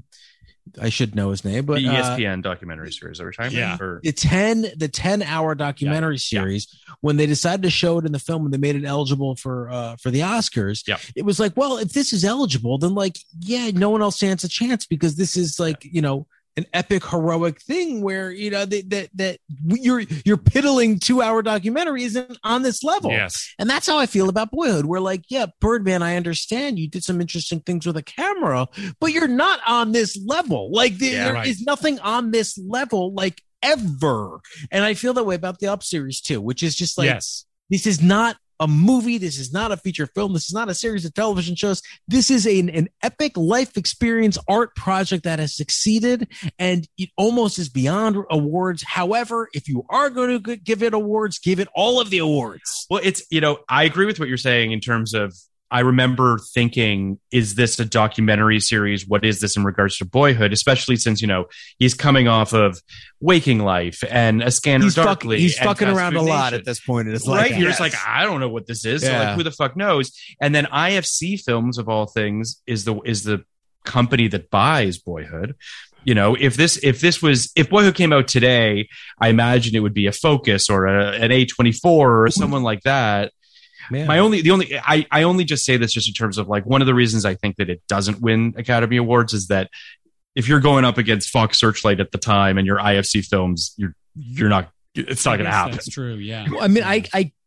I should know his name, but the ESPN documentary series every time. Yeah. The 10-hour documentary series, when they decided to show it in the film and they made it eligible for the Oscars, it was like, well, if this is eligible, then like, no one else stands a chance, because this is like, you know, an epic heroic thing where, you know, that you're piddling 2-hour documentary isn't on this level. Yes. And that's how I feel about Boyhood. We're like, Birdman, I understand you did some interesting things with a camera, but you're not on this level. Like there is nothing on this level, like ever. And I feel that way about the Up series too, which is just like, this is not a movie. This is not a feature film. This is not a series of television shows. This is an epic life experience art project that has succeeded, and it almost is beyond awards. However, if you are going to give it awards, give it all of the awards. Well, it's, you know, I agree with what you're saying in terms of, I remember thinking, is this a documentary series? What is this in regards to Boyhood? Especially since, you know, he's coming off of Waking Life and A Scanner Darkly. He's fucking around a lot at this point in his life. Right? You're just like, I don't know what this is. So like, who the fuck knows? And then IFC Films, of all things, is the company that buys Boyhood. You know, if Boyhood came out today, I imagine it would be a Focus or an A24 or someone like that. Man. I only just say this just in terms of like, one of the reasons I think that it doesn't win Academy Awards is that if you're going up against Fox Searchlight at the time and your IFC Films, you're not, it's not going to happen. That's true. Yeah. Well, I mean, I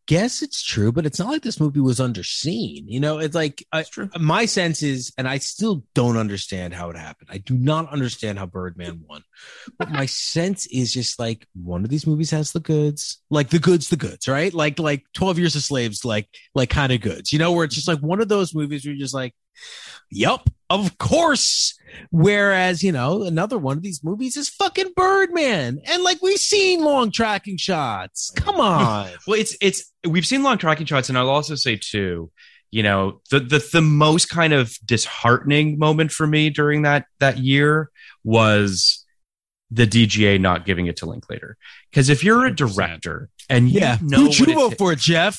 guess it's true, but it's not like this movie was underseen. You know, it's like my sense is, and I still don't understand how it happened. I do not understand how Birdman won, but my sense is just like one of these movies has the goods, like the goods, right? Like 12 Years a Slave's like kind of goods, you know, where it's just like one of those movies where you're just like, yup, of course. Whereas, you know, another one of these movies is fucking Birdman. And like we've seen long tracking shots. Come on. Well, we've seen long tracking shots. And I'll also say too, you know, the most kind of disheartening moment for me during that year was the DGA not giving it to Linklater. Because if you're a director and you know who'd you vote for, Jeff?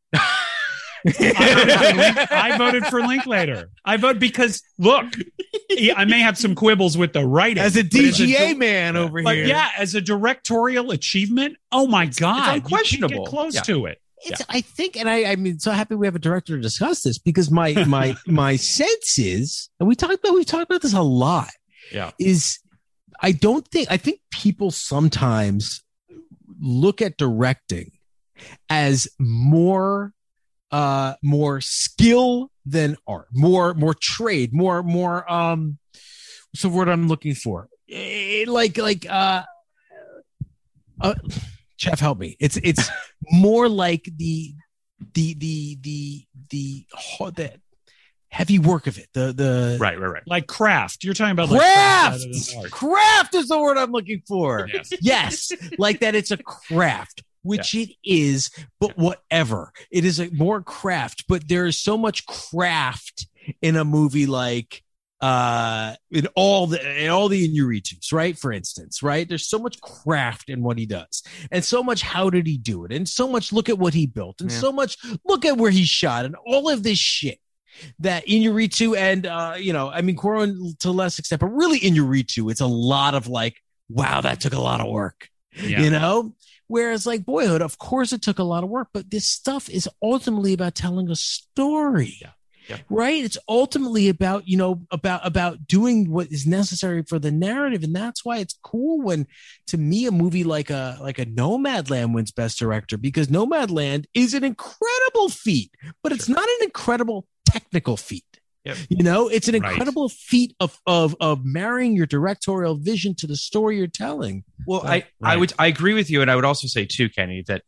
I voted for Linklater. I vote because look, I may have some quibbles with the writing as a DGA man over here. Yeah, as a directorial achievement, oh my god, it's unquestionable. You can't get close to it. I think, and I mean, so happy we have a director to discuss this because my sense is, and we've talked about this a lot. Yeah, is I think people sometimes look at directing as more skill than art, more trade, more what's the word I'm looking for? Jeff, help me. It's more like the heavy work of it. The right. Like craft. You're talking about craft. Like Craft is the word I'm looking for. Yes. Like that. It's a craft. Which it is, but whatever. It is a more craft, but there is so much craft in a movie like in all the Iñárritus, right? For instance, right? There's so much craft in what he does, and so much how did he do it, and so much look at what he built, and so much look at where he shot, and all of this shit that Iñárritu and I mean Cuarón to less extent, but really Iñárritu, it's a lot of like, wow, that took a lot of work, you know. Whereas like Boyhood, of course it took a lot of work, but this stuff is ultimately about telling a story, right? It's ultimately about, about doing what is necessary for the narrative. And that's why it's cool when, to me, a movie like a Nomadland wins Best Director, because Nomadland is an incredible feat, but it's not an incredible technical feat. Yep. You know, it's an incredible feat of marrying your directorial vision to the story you're telling. Well, I agree with you, and I would also say too, Kenny, that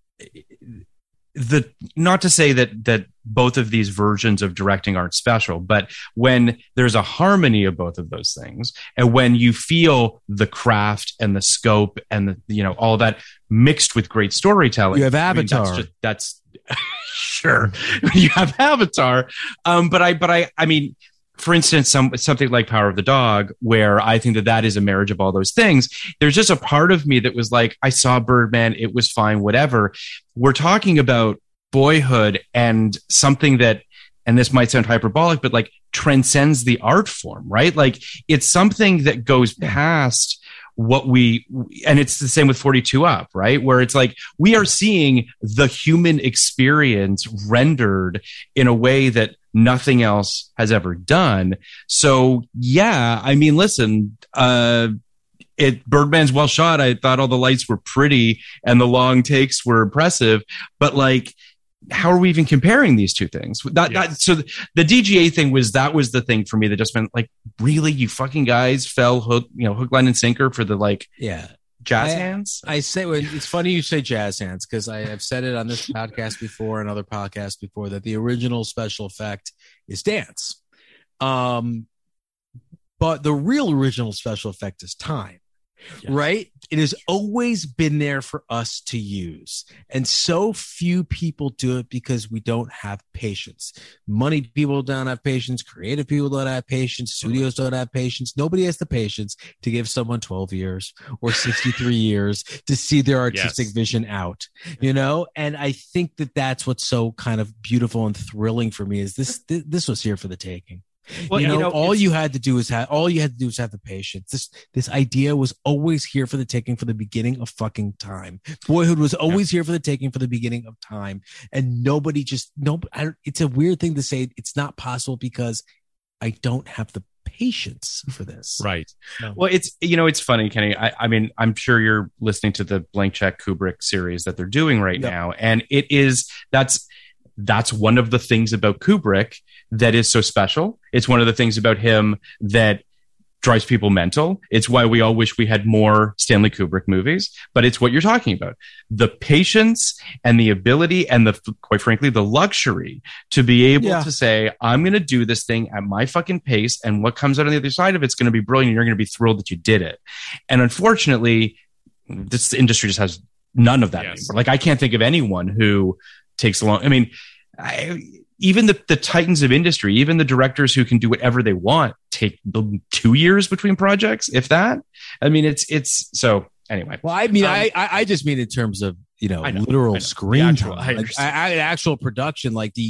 not to say that both of these versions of directing aren't special, but when there's a harmony of both of those things, and when you feel the craft and the scope and all that mixed with great storytelling, you have Avatar. I mean, that's sure you have Avatar, but I mean, for instance, something like Power of the Dog, where I think that is a marriage of all those things. There's just a part of me that was like, I saw Birdman, it was fine, whatever. We're talking about Boyhood and something that, and this might sound hyperbolic, but like transcends the art form, right? Like it's something that goes past what and it's the same with 42 Up, right? Where it's like, we are seeing the human experience rendered in a way that nothing else has ever done. So yeah, I mean, listen, Birdman's well shot. I thought all the lights were pretty and the long takes were impressive, but like, how are we even comparing these two things? So the DGA thing was the thing for me that just meant like, really, you fucking guys fell hook, line and sinker for the jazz hands. I say, it's funny you say jazz hands, because I have said it on this podcast before and other podcasts before that the original special effect is dance. But the real original special effect is time. Yes. Right? It has always been there for us to use. And so few people do it because we don't have patience. Money people don't have patience. Creative people don't have patience. Studios don't have patience. Nobody has the patience to give someone 12 years or 63 years to see their artistic vision out, And I think that that's what's so kind of beautiful and thrilling for me is this was here for the taking. Well, all you had to do was have the patience. This idea was always here for the taking for the beginning of fucking time. Boyhood was always here for the taking for the beginning of time, and it's a weird thing to say. It's not possible because I don't have the patience for this. Right. Well, it's funny, Kenny. I mean, I'm sure you're listening to the Blank Check Kubrick series that they're doing right now. And that's one of the things about Kubrick that is so special. It's one of the things about him that drives people mental. It's why we all wish we had more Stanley Kubrick movies, but it's what you're talking about. The patience and the ability and quite frankly, the luxury to be able to say, I'm going to do this thing at my fucking pace. And what comes out on the other side of it's going to be brilliant. And you're going to be thrilled that you did it. And unfortunately, this industry just has none of that anymore. Like I can't think of anyone who takes a long, I mean, even the titans of industry, even the directors who can do whatever they want, take 2 years between projects, if that. I mean, it's so anyway. Well, I mean, I just mean in terms of literal screen time, actual production, like the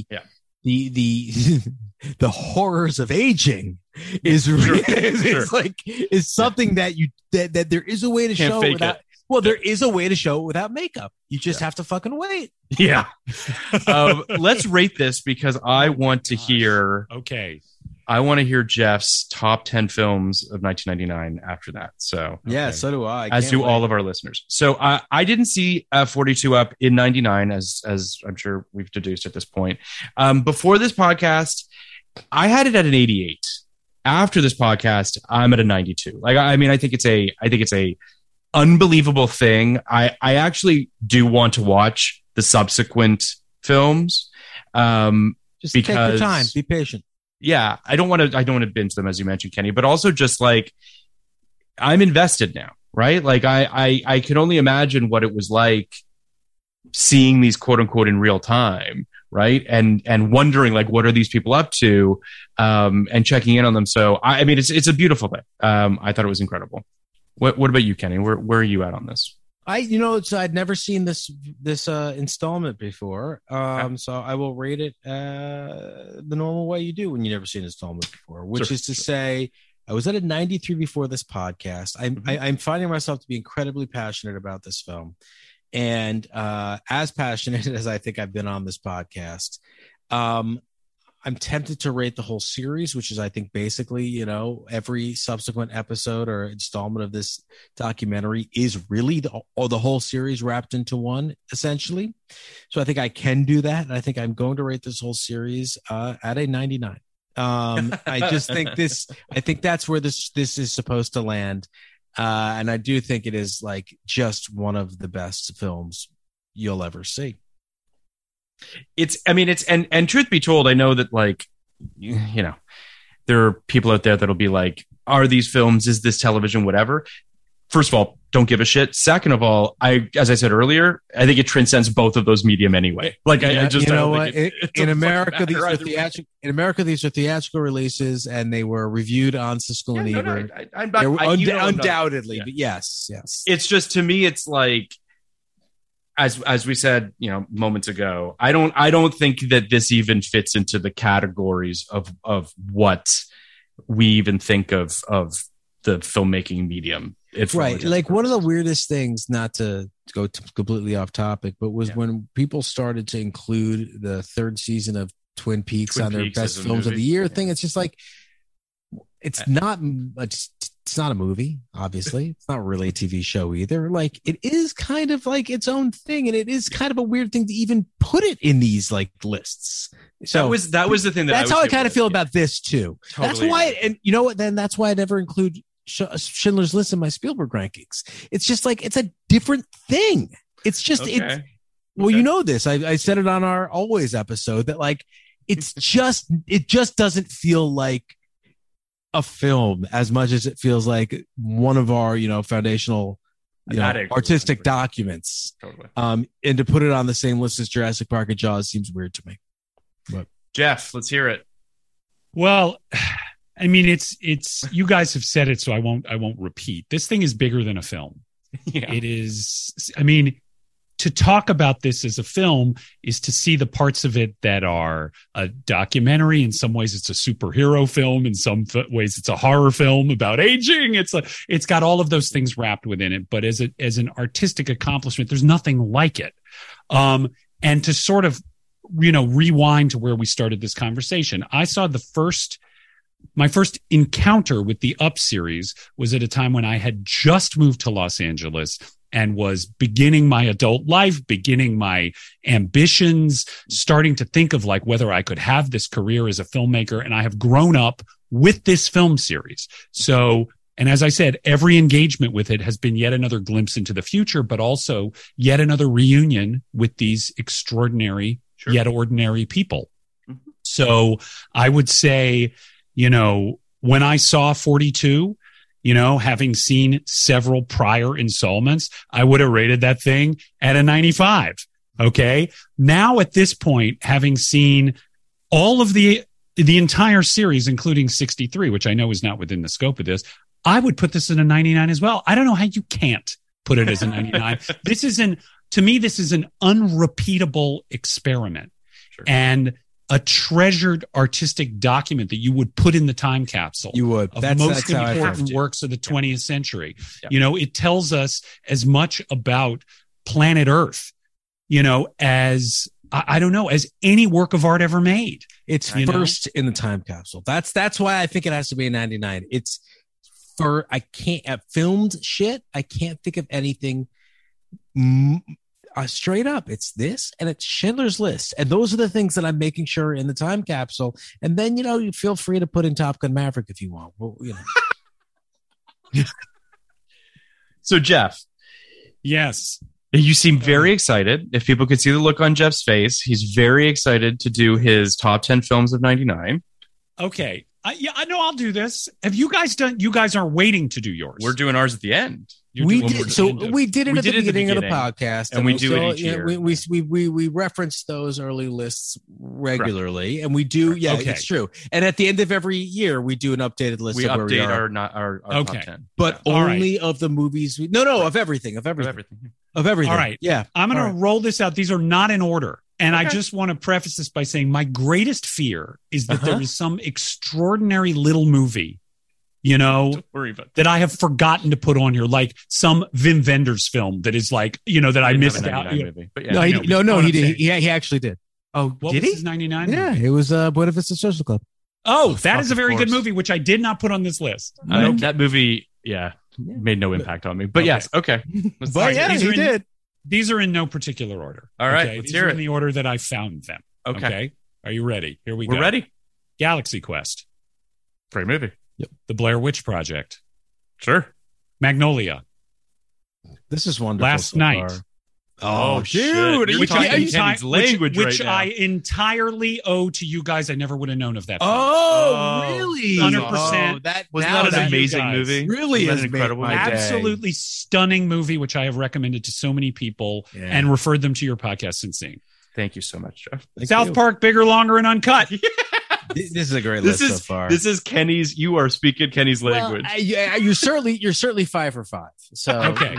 horrors of aging is something that there is a way to show without. Well, there is a way to show it without makeup. You just have to fucking wait. Yeah. Let's rate this because I want to hear. Okay. I want to hear Jeff's top 10 films of 1999 after that. So so do I. As do all of our listeners. So I didn't see 42 Up in 99, as I'm sure we've deduced at this point. Before this podcast, I had it at an 88. After this podcast, I'm at a 92. Like, I mean, I think it's a unbelievable thing. I actually do want to watch the subsequent films. Just take your time, be patient. Yeah, I don't want to binge them, as you mentioned, Kenny, but also just like I'm invested now, right? Like I could only imagine what it was like seeing these quote unquote in real time, right? And wondering like what are these people up to, and checking in on them. So I mean, it's a beautiful thing. I thought it was incredible. What about you, Kenny? Where are you at on this? I'd never seen this installment before. So I will rate it the normal way you do when you never seen an installment before, which is to say I was at a 93 before this podcast. I'm finding myself to be incredibly passionate about this film, and as passionate as I think I've been on this podcast. I'm tempted to rate the whole series, which is, I think, basically, every subsequent episode or installment of this documentary is really the whole series wrapped into one, essentially. So I think I can do that. And I think I'm going to rate this whole series at a 99. I just think I think that's where this is supposed to land. And I do think it is like just one of the best films you'll ever see. And truth be told, I know that like, there are people out there that'll be like, are these films, is this television, whatever. First of all, don't give a shit. Second of all, as I said earlier, I think it transcends both of those medium anyway. Like I just, in America, these are theatrical releases and they were reviewed on Siskel and Ebert. Undoubtedly, but yes. It's just, to me, it's like, as we said, moments ago, I don't think that this even fits into the categories of what we even think of the filmmaking medium. Right. Like one of the weirdest things, not to go completely off topic, but was when people started to include the third season of Twin Peaks on their best films of the year thing. It's just like, it's not a movie, obviously. It's not really a TV show either. Like, it is kind of like its own thing, and it is kind of a weird thing to even put it in these like lists. So that was the thing that's how I kind of feel about this too. Totally. That's why, and you know what? Then that's why I never include Schindler's List in my Spielberg rankings. It's just like it's a different thing. It's just well, you know this. I said it on our Always episode that like it just doesn't feel like a film as much as it feels like one of our foundational artistic documents. Totally. And to put it on the same list as Jurassic Park and Jaws seems weird to me. But Jeff, let's hear it. Well, I mean, it's you guys have said it, so I won't repeat. This thing is bigger than a film. Yeah. It is. I mean, to talk about this as a film is to see the parts of it that are a documentary. In some ways, it's a superhero film. In some ways, it's a horror film about aging. It's got all of those things wrapped within it. But as an artistic accomplishment, there's nothing like it. And to sort of, rewind to where we started this conversation, I saw the first My first encounter with the Up series was at a time when I had just moved to Los Angeles and was beginning my adult life, beginning my ambitions, starting to think of like whether I could have this career as a filmmaker. And I have grown up with this film series. So, and as I said, every engagement with it has been yet another glimpse into the future, but also yet another reunion with these extraordinary, yet ordinary people. Mm-hmm. So I would say, you know, when I saw 42, you know, having seen several prior installments, I would have rated that thing at a 95. Okay. Now at this point, having seen all of the entire series, including 63, which I know is not within the scope of this, I would put this in a 99 as well. I don't know how you can't put it as a 99. To me, this is an unrepeatable experiment and a treasured artistic document that you would put in the time capsule. You would. Of most important works of the 20th century. Yeah. You know, it tells us as much about planet Earth, you know, as I don't know, as any work of art ever made. It's first in the time capsule. That's why I think it has to be a 99. It's for filmed shit. I can't think of anything straight up. It's this and it's Schindler's List. And those are the things that I'm making sure in the time capsule. And then, you know, you feel free to put in Top Gun Maverick if you want. Well, you know. So, Jeff. Yes. You seem very excited. If people could see the look on Jeff's face, he's very excited to do his top 10 films of 99. Okay. I know I'll do this. Have you guys done? You guys are waiting to do yours. We're doing ours at the end. We did it at the beginning of the podcast, and we do it each year. We reference those early lists regularly, and we do. Yeah, okay. It's true. And at the end of every year, we do an updated list. We of where update we are. our top 10, but only of the movies. Of everything. Of everything. All right. Yeah, I'm going to roll this out. These are not in order. And I just want to preface this by saying my greatest fear is that there is some extraordinary little movie, you know, that I have forgotten to put on here, like some Wim Wenders film that is like, you know, that I missed out. Movie, but yeah. He did. He actually did. Oh, did he? 99? Yeah, it was Buena Vista Social Club. Oh, that is a very good movie, which I did not put on this list. That movie, made no impact on me. But yes, okay. But yeah, he did. These are in no particular order. All right, okay? These are in the order that I found them. Okay. Are you ready? Here we go. We're ready. Galaxy Quest. Great movie. Yep. The Blair Witch Project. Sure. Magnolia. This is wonderful. Last Night. Far. Oh, dude. Which I entirely owe to you guys. I never would have known of that. Really? 100%. That an amazing movie. Really is incredible. Absolutely stunning movie, which I have recommended to so many people and referred them to your podcast since seeing. Thank you so much, Jeff. South Park, Bigger, Longer, and Uncut. This is a great list so far. This is Kenny's. You are speaking Kenny's language. You're certainly 5 for 5. So okay,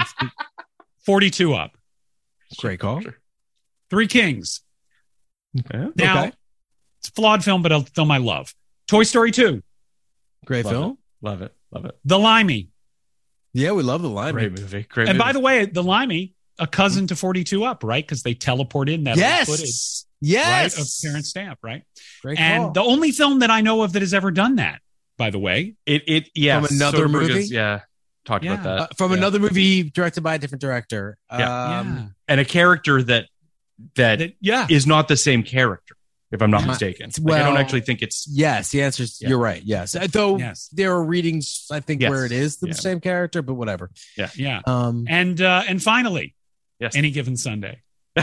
42 up. Great call. Three Kings. Okay. Now, it's a flawed film, but a film I love. Toy Story 2. Great film. Love it. The Limey. Yeah, we love The Limey. Great movie. And by the way, The Limey, a cousin to 42 Up, right? Because they teleport in that footage. Yes. Right? Of Terrence Stamp, right? Great and call. The only film that I know of that has ever done that, by the way. From another movie? Talked about that. From another movie directed by a different director. And a character that is not the same character, if I'm not mistaken. Well, I don't actually think it's... Yes, the answer is you're right. Yes. Though there are readings, I think, where it is the same character, but whatever. Yeah. And finally, Any Given Sunday.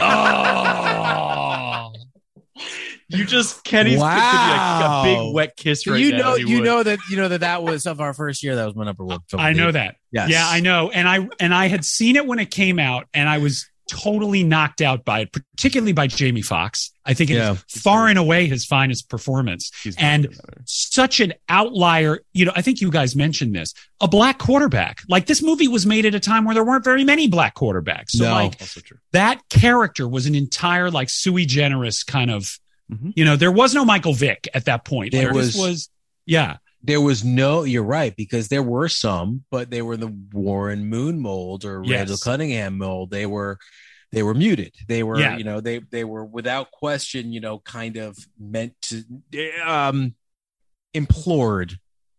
Oh! Kenny's giving a big wet kiss right now. You know that was of our first year. That was my number one film. I know that. Yes. Yeah, I know. And I had seen it when it came out, and I was totally knocked out by it, particularly by Jamie Foxx. I think it is far and away his finest performance. And such an outlier. You know, I think you guys mentioned this. A black quarterback. Like, this movie was made at a time where there weren't very many black quarterbacks. So that character was an entire sui generis kind of. You know, there was no Michael Vick at that point. There was no, you're right, because there were some, but they were the Warren Moon mold or Randall Cunningham mold. They were muted. They were, they were without question, kind of meant to, implored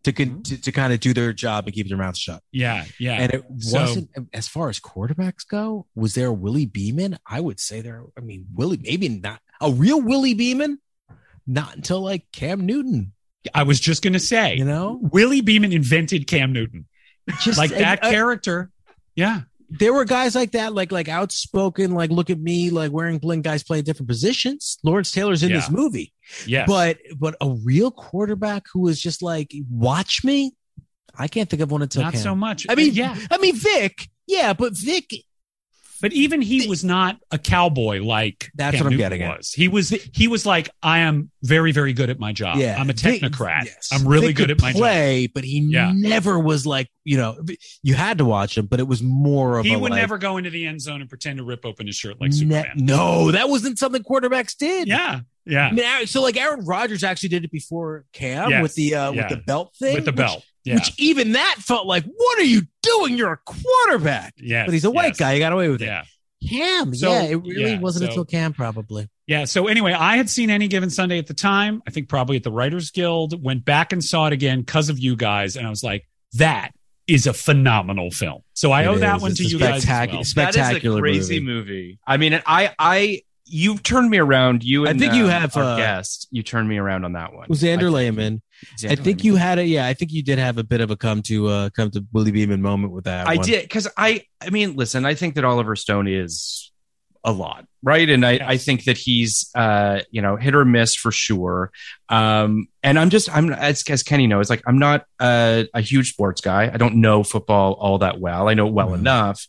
to kind of do their job and keep their mouth shut. Yeah. And it wasn't, as far as quarterbacks go, was there a Willie Beeman? I would say Willie, maybe not a real Willie Beeman, not until like Cam Newton. I was just going to say, Willie Beeman invented Cam Newton. Just like that character. Yeah. There were guys like that, like outspoken, like look at me, like wearing bling guys playing different positions. Lawrence Taylor's in this movie. Yes. But a real quarterback who was just like, watch me. I can't think of one until not so much. I mean, Vic. Yeah, but Vic. But even he was not a cowboy like that's Cam what I'm Newton getting was. He was like, I am very, very good at my job. Yeah. I'm a technocrat. I'm really Vic good at my job. But he never was like, you had to watch him, but it was more of he would never go into the end zone and pretend to rip open his shirt like Superman. No, that wasn't something quarterbacks did. Yeah. Yeah. I mean, so like Aaron Rodgers actually did it before Cam with the belt thing. With the belt. Yeah. Which even that felt like, what are you doing? You're a quarterback. Yeah. But he's a white guy. You got away with it. Yeah. Cam. It really wasn't until Cam probably. Yeah. So anyway, I had seen Any Given Sunday at the time. I think probably at the Writers Guild. Went back and saw it again because of you guys. And I was like, that is a phenomenal film. So I owe that one to you guys. Spectacular. That is a crazy movie. I mean, you've turned me around. You and I think you have our guest. You turned me around on that one. It was Xander Lehman. I think you had I think you did have a bit of a come to Willie Beeman moment with that. I did because I mean, listen. I think that Oliver Stone is a lot, right? And I think that he's hit or miss for sure. And I'm as Kenny knows, like I'm not a huge sports guy. I don't know football all that well. I know it well enough.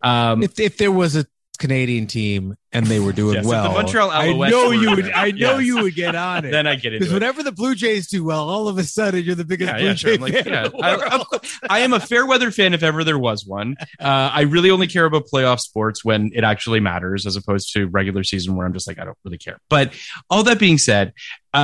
If there was a Canadian team and they were doing well, the Montreal Alouettes you would get on it. Then I get it because whenever the Blue Jays do well, all of a sudden you're the biggest Blue Jay fan in the world. I am a fair weather fan if ever there was one. I really only care about playoff sports when it actually matters, as opposed to regular season where I'm just like, I don't really care. But all that being said,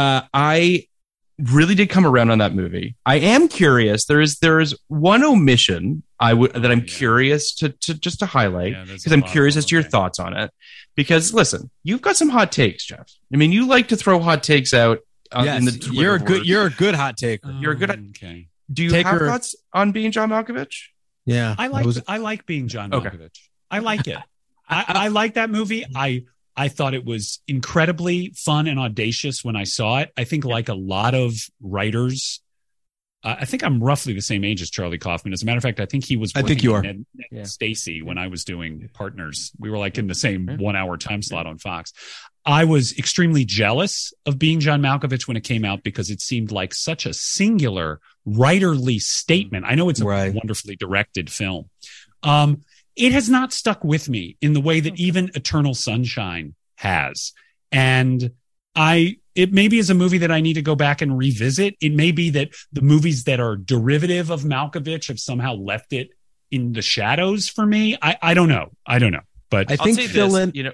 I really did come around on that movie. I am curious. There is one omission that I'm curious to just to highlight, because I'm curious as to your thoughts on it. Because listen, you've got some hot takes, Jeff. I mean, you like to throw hot takes out in the Twitter you're a good hot taker. You're a good. Okay. Do you have thoughts on Being John Malkovich? Yeah, I like Being John Malkovich. I like it. I like that movie. I thought it was incredibly fun and audacious when I saw it. I think like a lot of writers, I think I'm roughly the same age as Charlie Kaufman. As a matter of fact, I think he was working Ned Stacy when I was doing Partners. We were like in the same 1 hour time slot on Fox. I was extremely jealous of Being John Malkovich when it came out because it seemed like such a singular writerly statement. I know it's a wonderfully directed film. It has not stuck with me in the way that even Eternal Sunshine has. And it maybe is a movie that I need to go back and revisit. It may be that the movies that are derivative of Malkovich have somehow left it in the shadows for me. I don't know. But I think Phil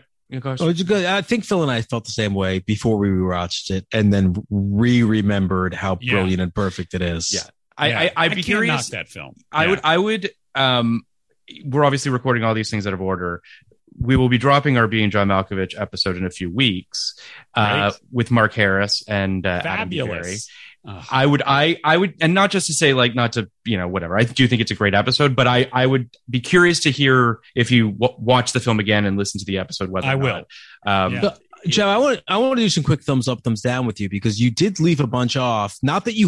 and I felt the same way before we rewatched it and then remembered how brilliant and perfect it is. Yeah. I'd be curious. That film. I would we're obviously recording all these things out of order. We will be dropping our Being John Malkovich episode in a few weeks with Mark Harris and fabulous. I would, and not just to say like, not to, whatever. I do think it's a great episode, but I would be curious to hear if you watch the film again and listen to the episode. Whether I will. Joe, I want to do some quick thumbs up, thumbs down with you because you did leave a bunch off. Not that you.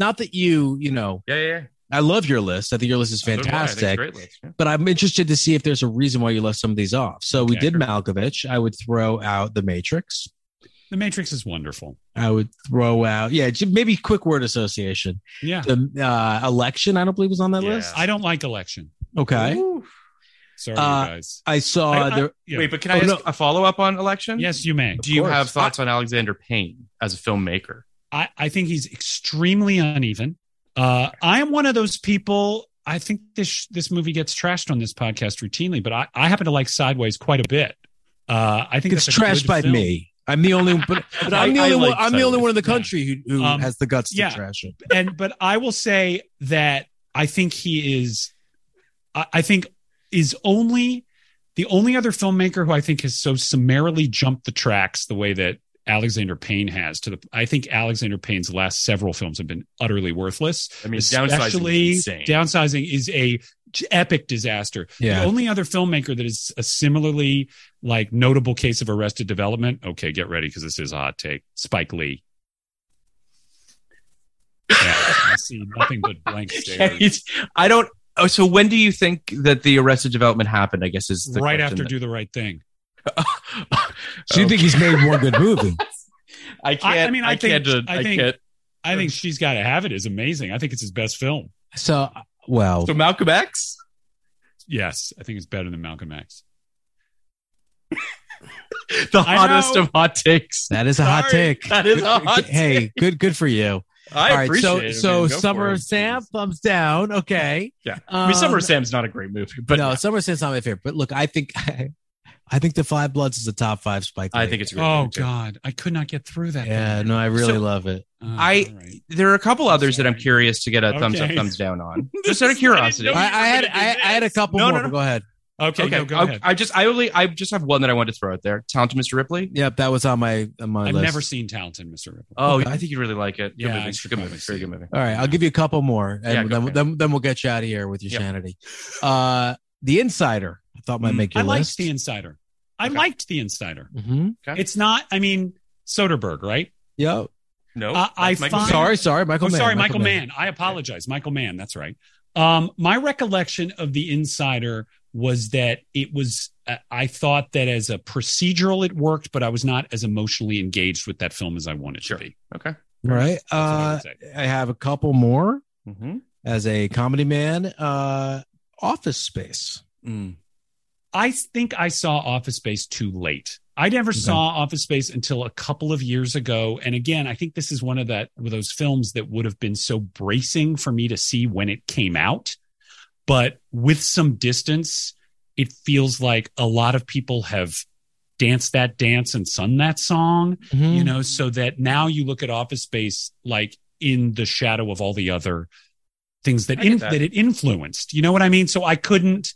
Yeah. I love your list. I think your list is fantastic. It's a great list, But I'm interested to see if there's a reason why you left some of these off. So we did Malkovich. I would throw out The Matrix. The Matrix is wonderful. I would throw out, maybe quick word association. Yeah. The Election, I don't believe was on that list. I don't like Election. Okay. Ooh. Sorry, you guys. I saw Wait, but can I ask a follow-up on Election? Yes, you may. Do you have thoughts on Alexander Payne as a filmmaker? I think he's extremely uneven. I am one of those people. I think this movie gets trashed on this podcast routinely, but I happen to like Sideways quite a bit. I think it's trashed by film. me. I'm the only, but I'm the only one. I'm the only one in the country who has the guts to trash it. But I will say that I think he is. I think is only the only other filmmaker who I think has so summarily jumped the tracks the way that Alexander Payne has. I think Alexander Payne's last several films have been utterly worthless. I mean, Downsizing is a epic disaster. Yeah. The only other filmmaker that is a similarly like notable case of Arrested Development. Okay, get ready because this is a hot take. Spike Lee. Yeah, I see nothing but blank stares. I don't. Oh, so when do you think that the Arrested Development happened? I guess is the right question after Do the Right Thing. So you think he's made one good movie? I think She's Gotta Have It is amazing. I think it's his best film. So Malcolm X? Yes, I think it's better than Malcolm X. The hottest of hot takes. That is a hot take. That is a hot take. Hey, good for you. I appreciate it. So Summer of Sam, thumbs down. Okay. Yeah. I mean, Summer of Sam's not a great movie, but no, Summer of Sam's not my favorite. But look, I think The Five Bloods is a top 5 Spike Lee. I think it's really good. God, I could not get through that. Yeah, no, I really love it. There are a couple others that I'm curious to get a thumbs up, thumbs down on. Just out of curiosity. I had a couple more. No. But go ahead. Okay. Go ahead. I just have one that I wanted to throw out there. Talented Mr. Ripley. Yep, that was on my list. I've never seen Talented Mr. Ripley. Oh, okay. I think you'd really like it. Good movie. Good movie. Very good movie. All right, I'll give you a couple more, and then we'll get you out of here with your sanity. The Insider. I thought might make your list. I liked The Insider. I liked The Insider. Mm-hmm. Okay. It's not. I mean, Soderbergh, right? Yep. No. Michael Mann. Michael Mann. I apologize, Michael Mann. That's right. My recollection of The Insider was that it was. I thought that as a procedural it worked, but I was not as emotionally engaged with that film as I wanted to be. Okay. Right. I have a couple more. Mm-hmm. As a comedy man, Office Space. I think I saw Office Space too late. I never saw Office Space until a couple of years ago. And again, I think this is one of those films that would have been so bracing for me to see when it came out. But with some distance, it feels like a lot of people have danced that dance and sung that song, so that now you look at Office Space like in the shadow of all the other things that it influenced. You know what I mean? So I couldn't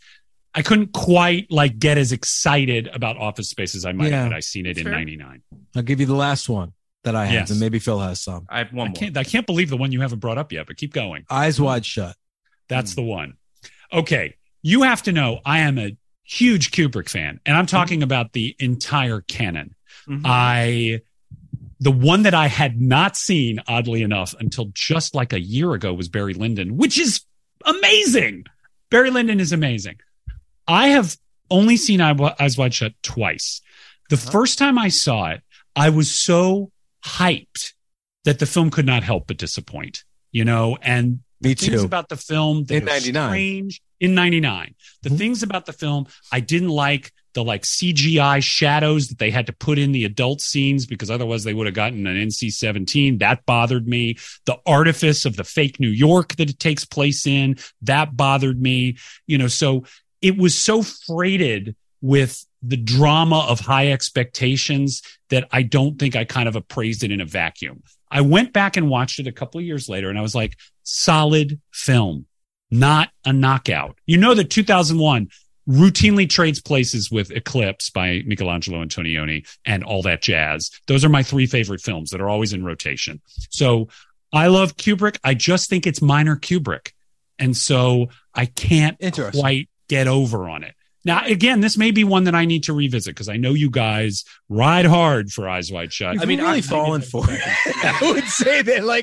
quite like get as excited about Office Space as I might have had I seen it in '99. I'll give you the last one that I have, and maybe Phil has some. I have one more. I can't believe the one you haven't brought up yet, but keep going. Eyes Wide Shut. That's the one. Okay. You have to know I am a huge Kubrick fan, and I'm talking about the entire canon. The one that I had not seen, oddly enough, until just like a year ago was Barry Lyndon, which is amazing. Barry Lyndon is amazing. I have only seen Eyes Wide Shut twice. The first time I saw it, I was so hyped that the film could not help but disappoint, and me too. Things about the film that in '99. Strange in '99. The things about the film I didn't like. The CGI shadows that they had to put in the adult scenes because otherwise they would have gotten an NC-17. That bothered me. The artifice of the fake New York that it takes place in, that bothered me. So it was so freighted with the drama of high expectations that I don't think I kind of appraised it in a vacuum. I went back and watched it a couple of years later and I was like, solid film, not a knockout. That 2001 routinely trades places with Eclipse by Michelangelo Antonioni and all that jazz. Those are my 3 favorite films that are always in rotation. So I love Kubrick. I just think it's minor Kubrick. And so I can't quite get over on it. Now, again, this may be one that I need to revisit because I know you guys ride hard for Eyes Wide Shut. I've really fallen for it. I would say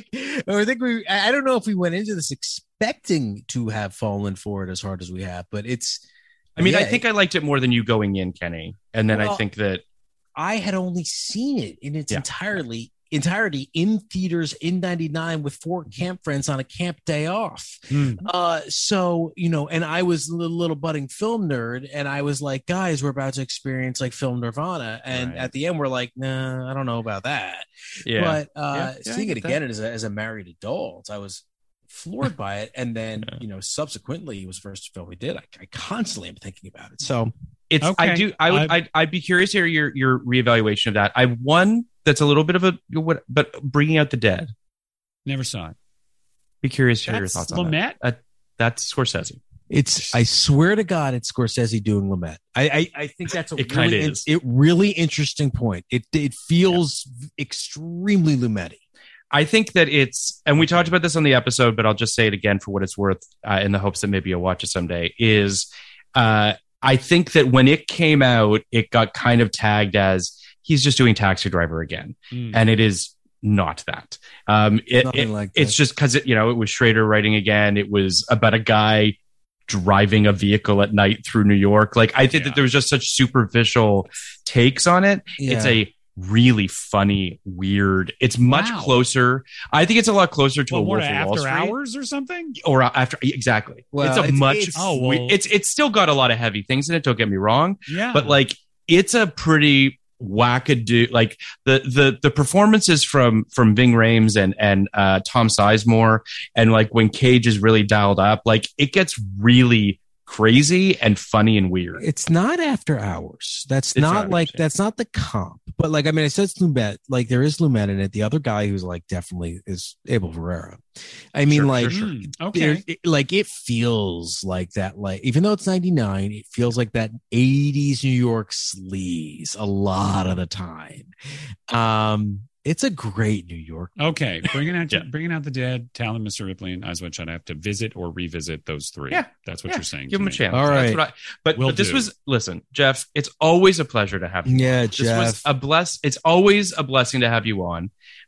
that, I don't know if we went into this expecting to have fallen for it as hard as we have, but it's. I think I liked it more than you going in, Kenny. And then I think that I had only seen it in its entirety in theaters in '99 with 4 camp friends on a camp day off. So, and I was a little budding film nerd and I was like, guys, we're about to experience like film Nirvana. And at the end, we're like, nah, I don't know about that. Yeah. But seeing it again as a married adult, I was floored by it. And then, subsequently it was the first film we did. I constantly am thinking about it. So it's, okay. I'd be curious to hear your reevaluation of that. I have one that's a little bit of but Bringing Out the Dead. Never saw it. Be curious to hear your thoughts on that. That's Scorsese. I swear to God, it's Scorsese doing Lumet. I think that's a really interesting point. It feels extremely Lumet-y. I think that and we talked about this on the episode, but I'll just say it again for what it's worth, in the hopes that maybe you'll watch it someday, is I think that when it came out, it got kind of tagged as he's just doing Taxi Driver again. And it is not that. It's just because it was Schrader writing again. It was about a guy driving a vehicle at night through New York. Like, I think that there was just such superficial takes on it. Yeah. It's a really funny, weird. It's much closer. I think it's a lot closer to a Wolf of Wall Street. After Hours or something? Or after, exactly. Well, it's still got a lot of heavy things in it. Don't get me wrong. Yeah. But like, it's a pretty wackadoo. Like the performances from Ving Rhames and Tom Sizemore, and like when Cage is really dialed up, like it gets really crazy and funny and weird. It's not After Hours. That's not the comp. But like, I mean, it says Lumet. Like, there is Lumet in it. The other guy who's like definitely is Abel Ferrara. I mean, sure. Okay. It feels like that. Like, even though it's 99, it feels like that 80s New York sleaze a lot of the time. It's a great New York. Okay, bringing out the Dead, Talon, Mr. Ripley, and Eyes Wide Shut. I have to visit or revisit those three. Yeah, that's what you're saying. Give them a chance. All right, but this was. Listen, Jeff. It's always a pleasure to have you. Yeah, on. Jeff. It's always a blessing to have you on.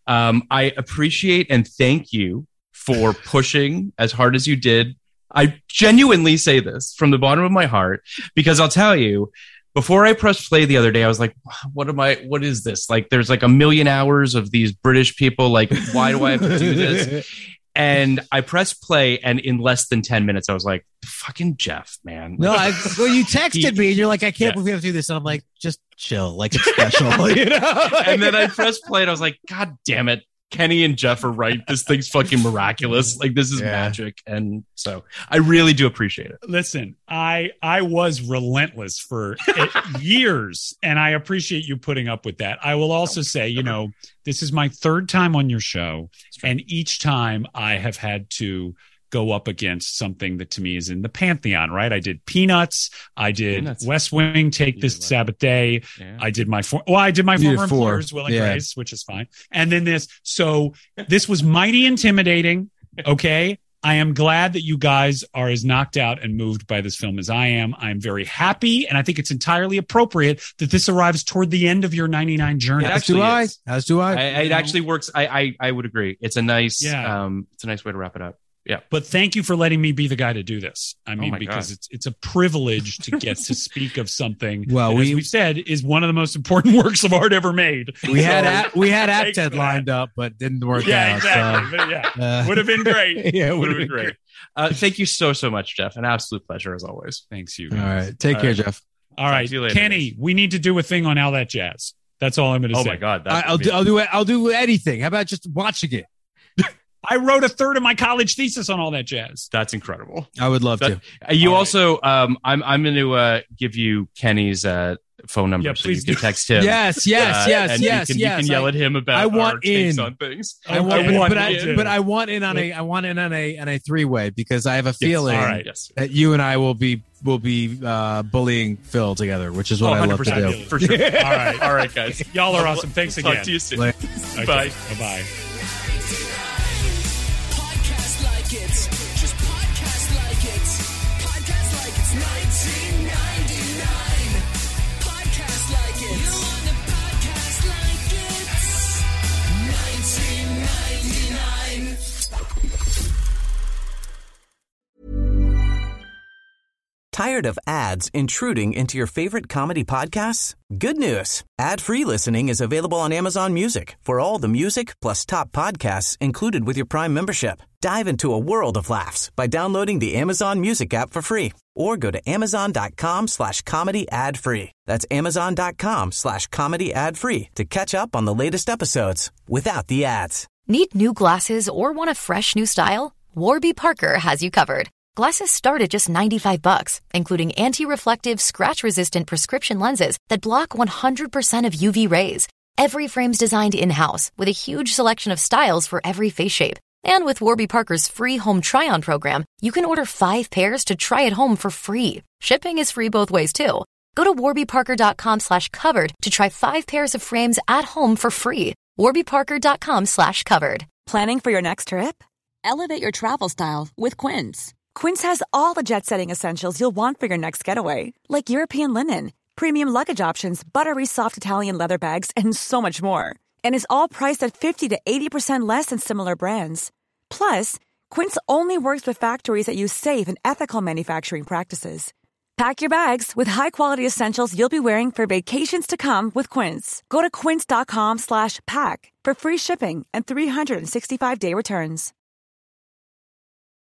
I appreciate and thank you for pushing as hard as you did. I genuinely say this from the bottom of my heart, because I'll tell you, before I pressed play the other day, I was like, what is this? Like, there's like 1 million hours of these British people. Like, why do I have to do this? And I pressed play, and in less than 10 minutes, I was like, fucking Jeff, man. No, you texted me, and you're like, I can't believe we have to do this. And I'm like, just chill. Like, it's special, you know? And then I pressed play, and I was like, God damn it. Kenny and Jeff are right. This thing's fucking miraculous. Like, this is magic. And so I really do appreciate it. Listen, I was relentless for years, and I appreciate you putting up with that. I will also say, this is my third time on your show, and each time I have had to go up against something that to me is in the pantheon, right? I did Peanuts. I did West Wing, Take This Sabbath Day. Yeah. I did my former employers, Will and Grace, which is fine. And then this. So this was mighty intimidating. Okay. I am glad that you guys are as knocked out and moved by this film as I am. I'm very happy, and I think it's entirely appropriate that this arrives toward the end of your 99 journey. As do I. It actually works. I would agree. It's a nice way to wrap it up. Yeah. But thank you for letting me be the guy to do this. I mean, because it's a privilege to get to speak of something that, as we've said, is one of the most important works of art ever made. We had Acted lined up, but didn't work out. Yeah, exactly. So. Would have been great. Yeah, would have been great. Thank you so much, Jeff. An absolute pleasure as always. Thanks, you guys. All right. Take care, Jeff. All right. See you later, Kenny, guys. We need to do a thing on All That Jazz. That's all I'm going to say. Oh my God. I'll do anything. How about just watching it? I wrote a third of my college thesis on All That Jazz. That's incredible. I would love to. You all also, I'm going to give you Kenny's phone number so you can text him. Yes. You can yell at him about our takes on things. I want in on a three-way, because I have a feeling that you and I will be bullying Phil together, which is what I love to do. For sure. All right, guys. Y'all are awesome. Thanks again. Talk to you soon. Okay. Bye. Bye. Just podcast like it. Podcast like it's 1999. Podcast like it. You want a podcast like it's 1999. Tired of ads intruding into your favorite comedy podcasts? Good news. Ad-free listening is available on Amazon Music for all the music plus top podcasts included with your Prime membership. Dive into a world of laughs by downloading the Amazon Music app for free, or go to amazon.com/comedy ad-free. That's amazon.com/comedy ad-free to catch up on the latest episodes without the ads. Need new glasses or want a fresh new style? Warby Parker has you covered. Glasses start at just $95, including anti-reflective, scratch-resistant prescription lenses that block 100% of UV rays. Every frame's designed in-house with a huge selection of styles for every face shape. And with Warby Parker's free home try-on program, you can order 5 pairs to try at home for free. Shipping is free both ways, too. Go to warbyparker.com/covered to try 5 pairs of frames at home for free. warbyparker.com/covered. Planning for your next trip? Elevate your travel style with Quince. Quince has all the jet-setting essentials you'll want for your next getaway, like European linen, premium luggage options, buttery soft Italian leather bags, and so much more. And is all priced at 50 to 80% less than similar brands. Plus, Quince only works with factories that use safe and ethical manufacturing practices. Pack your bags with high-quality essentials you'll be wearing for vacations to come with Quince. Go to quince.com/pack for free shipping and 365-day returns.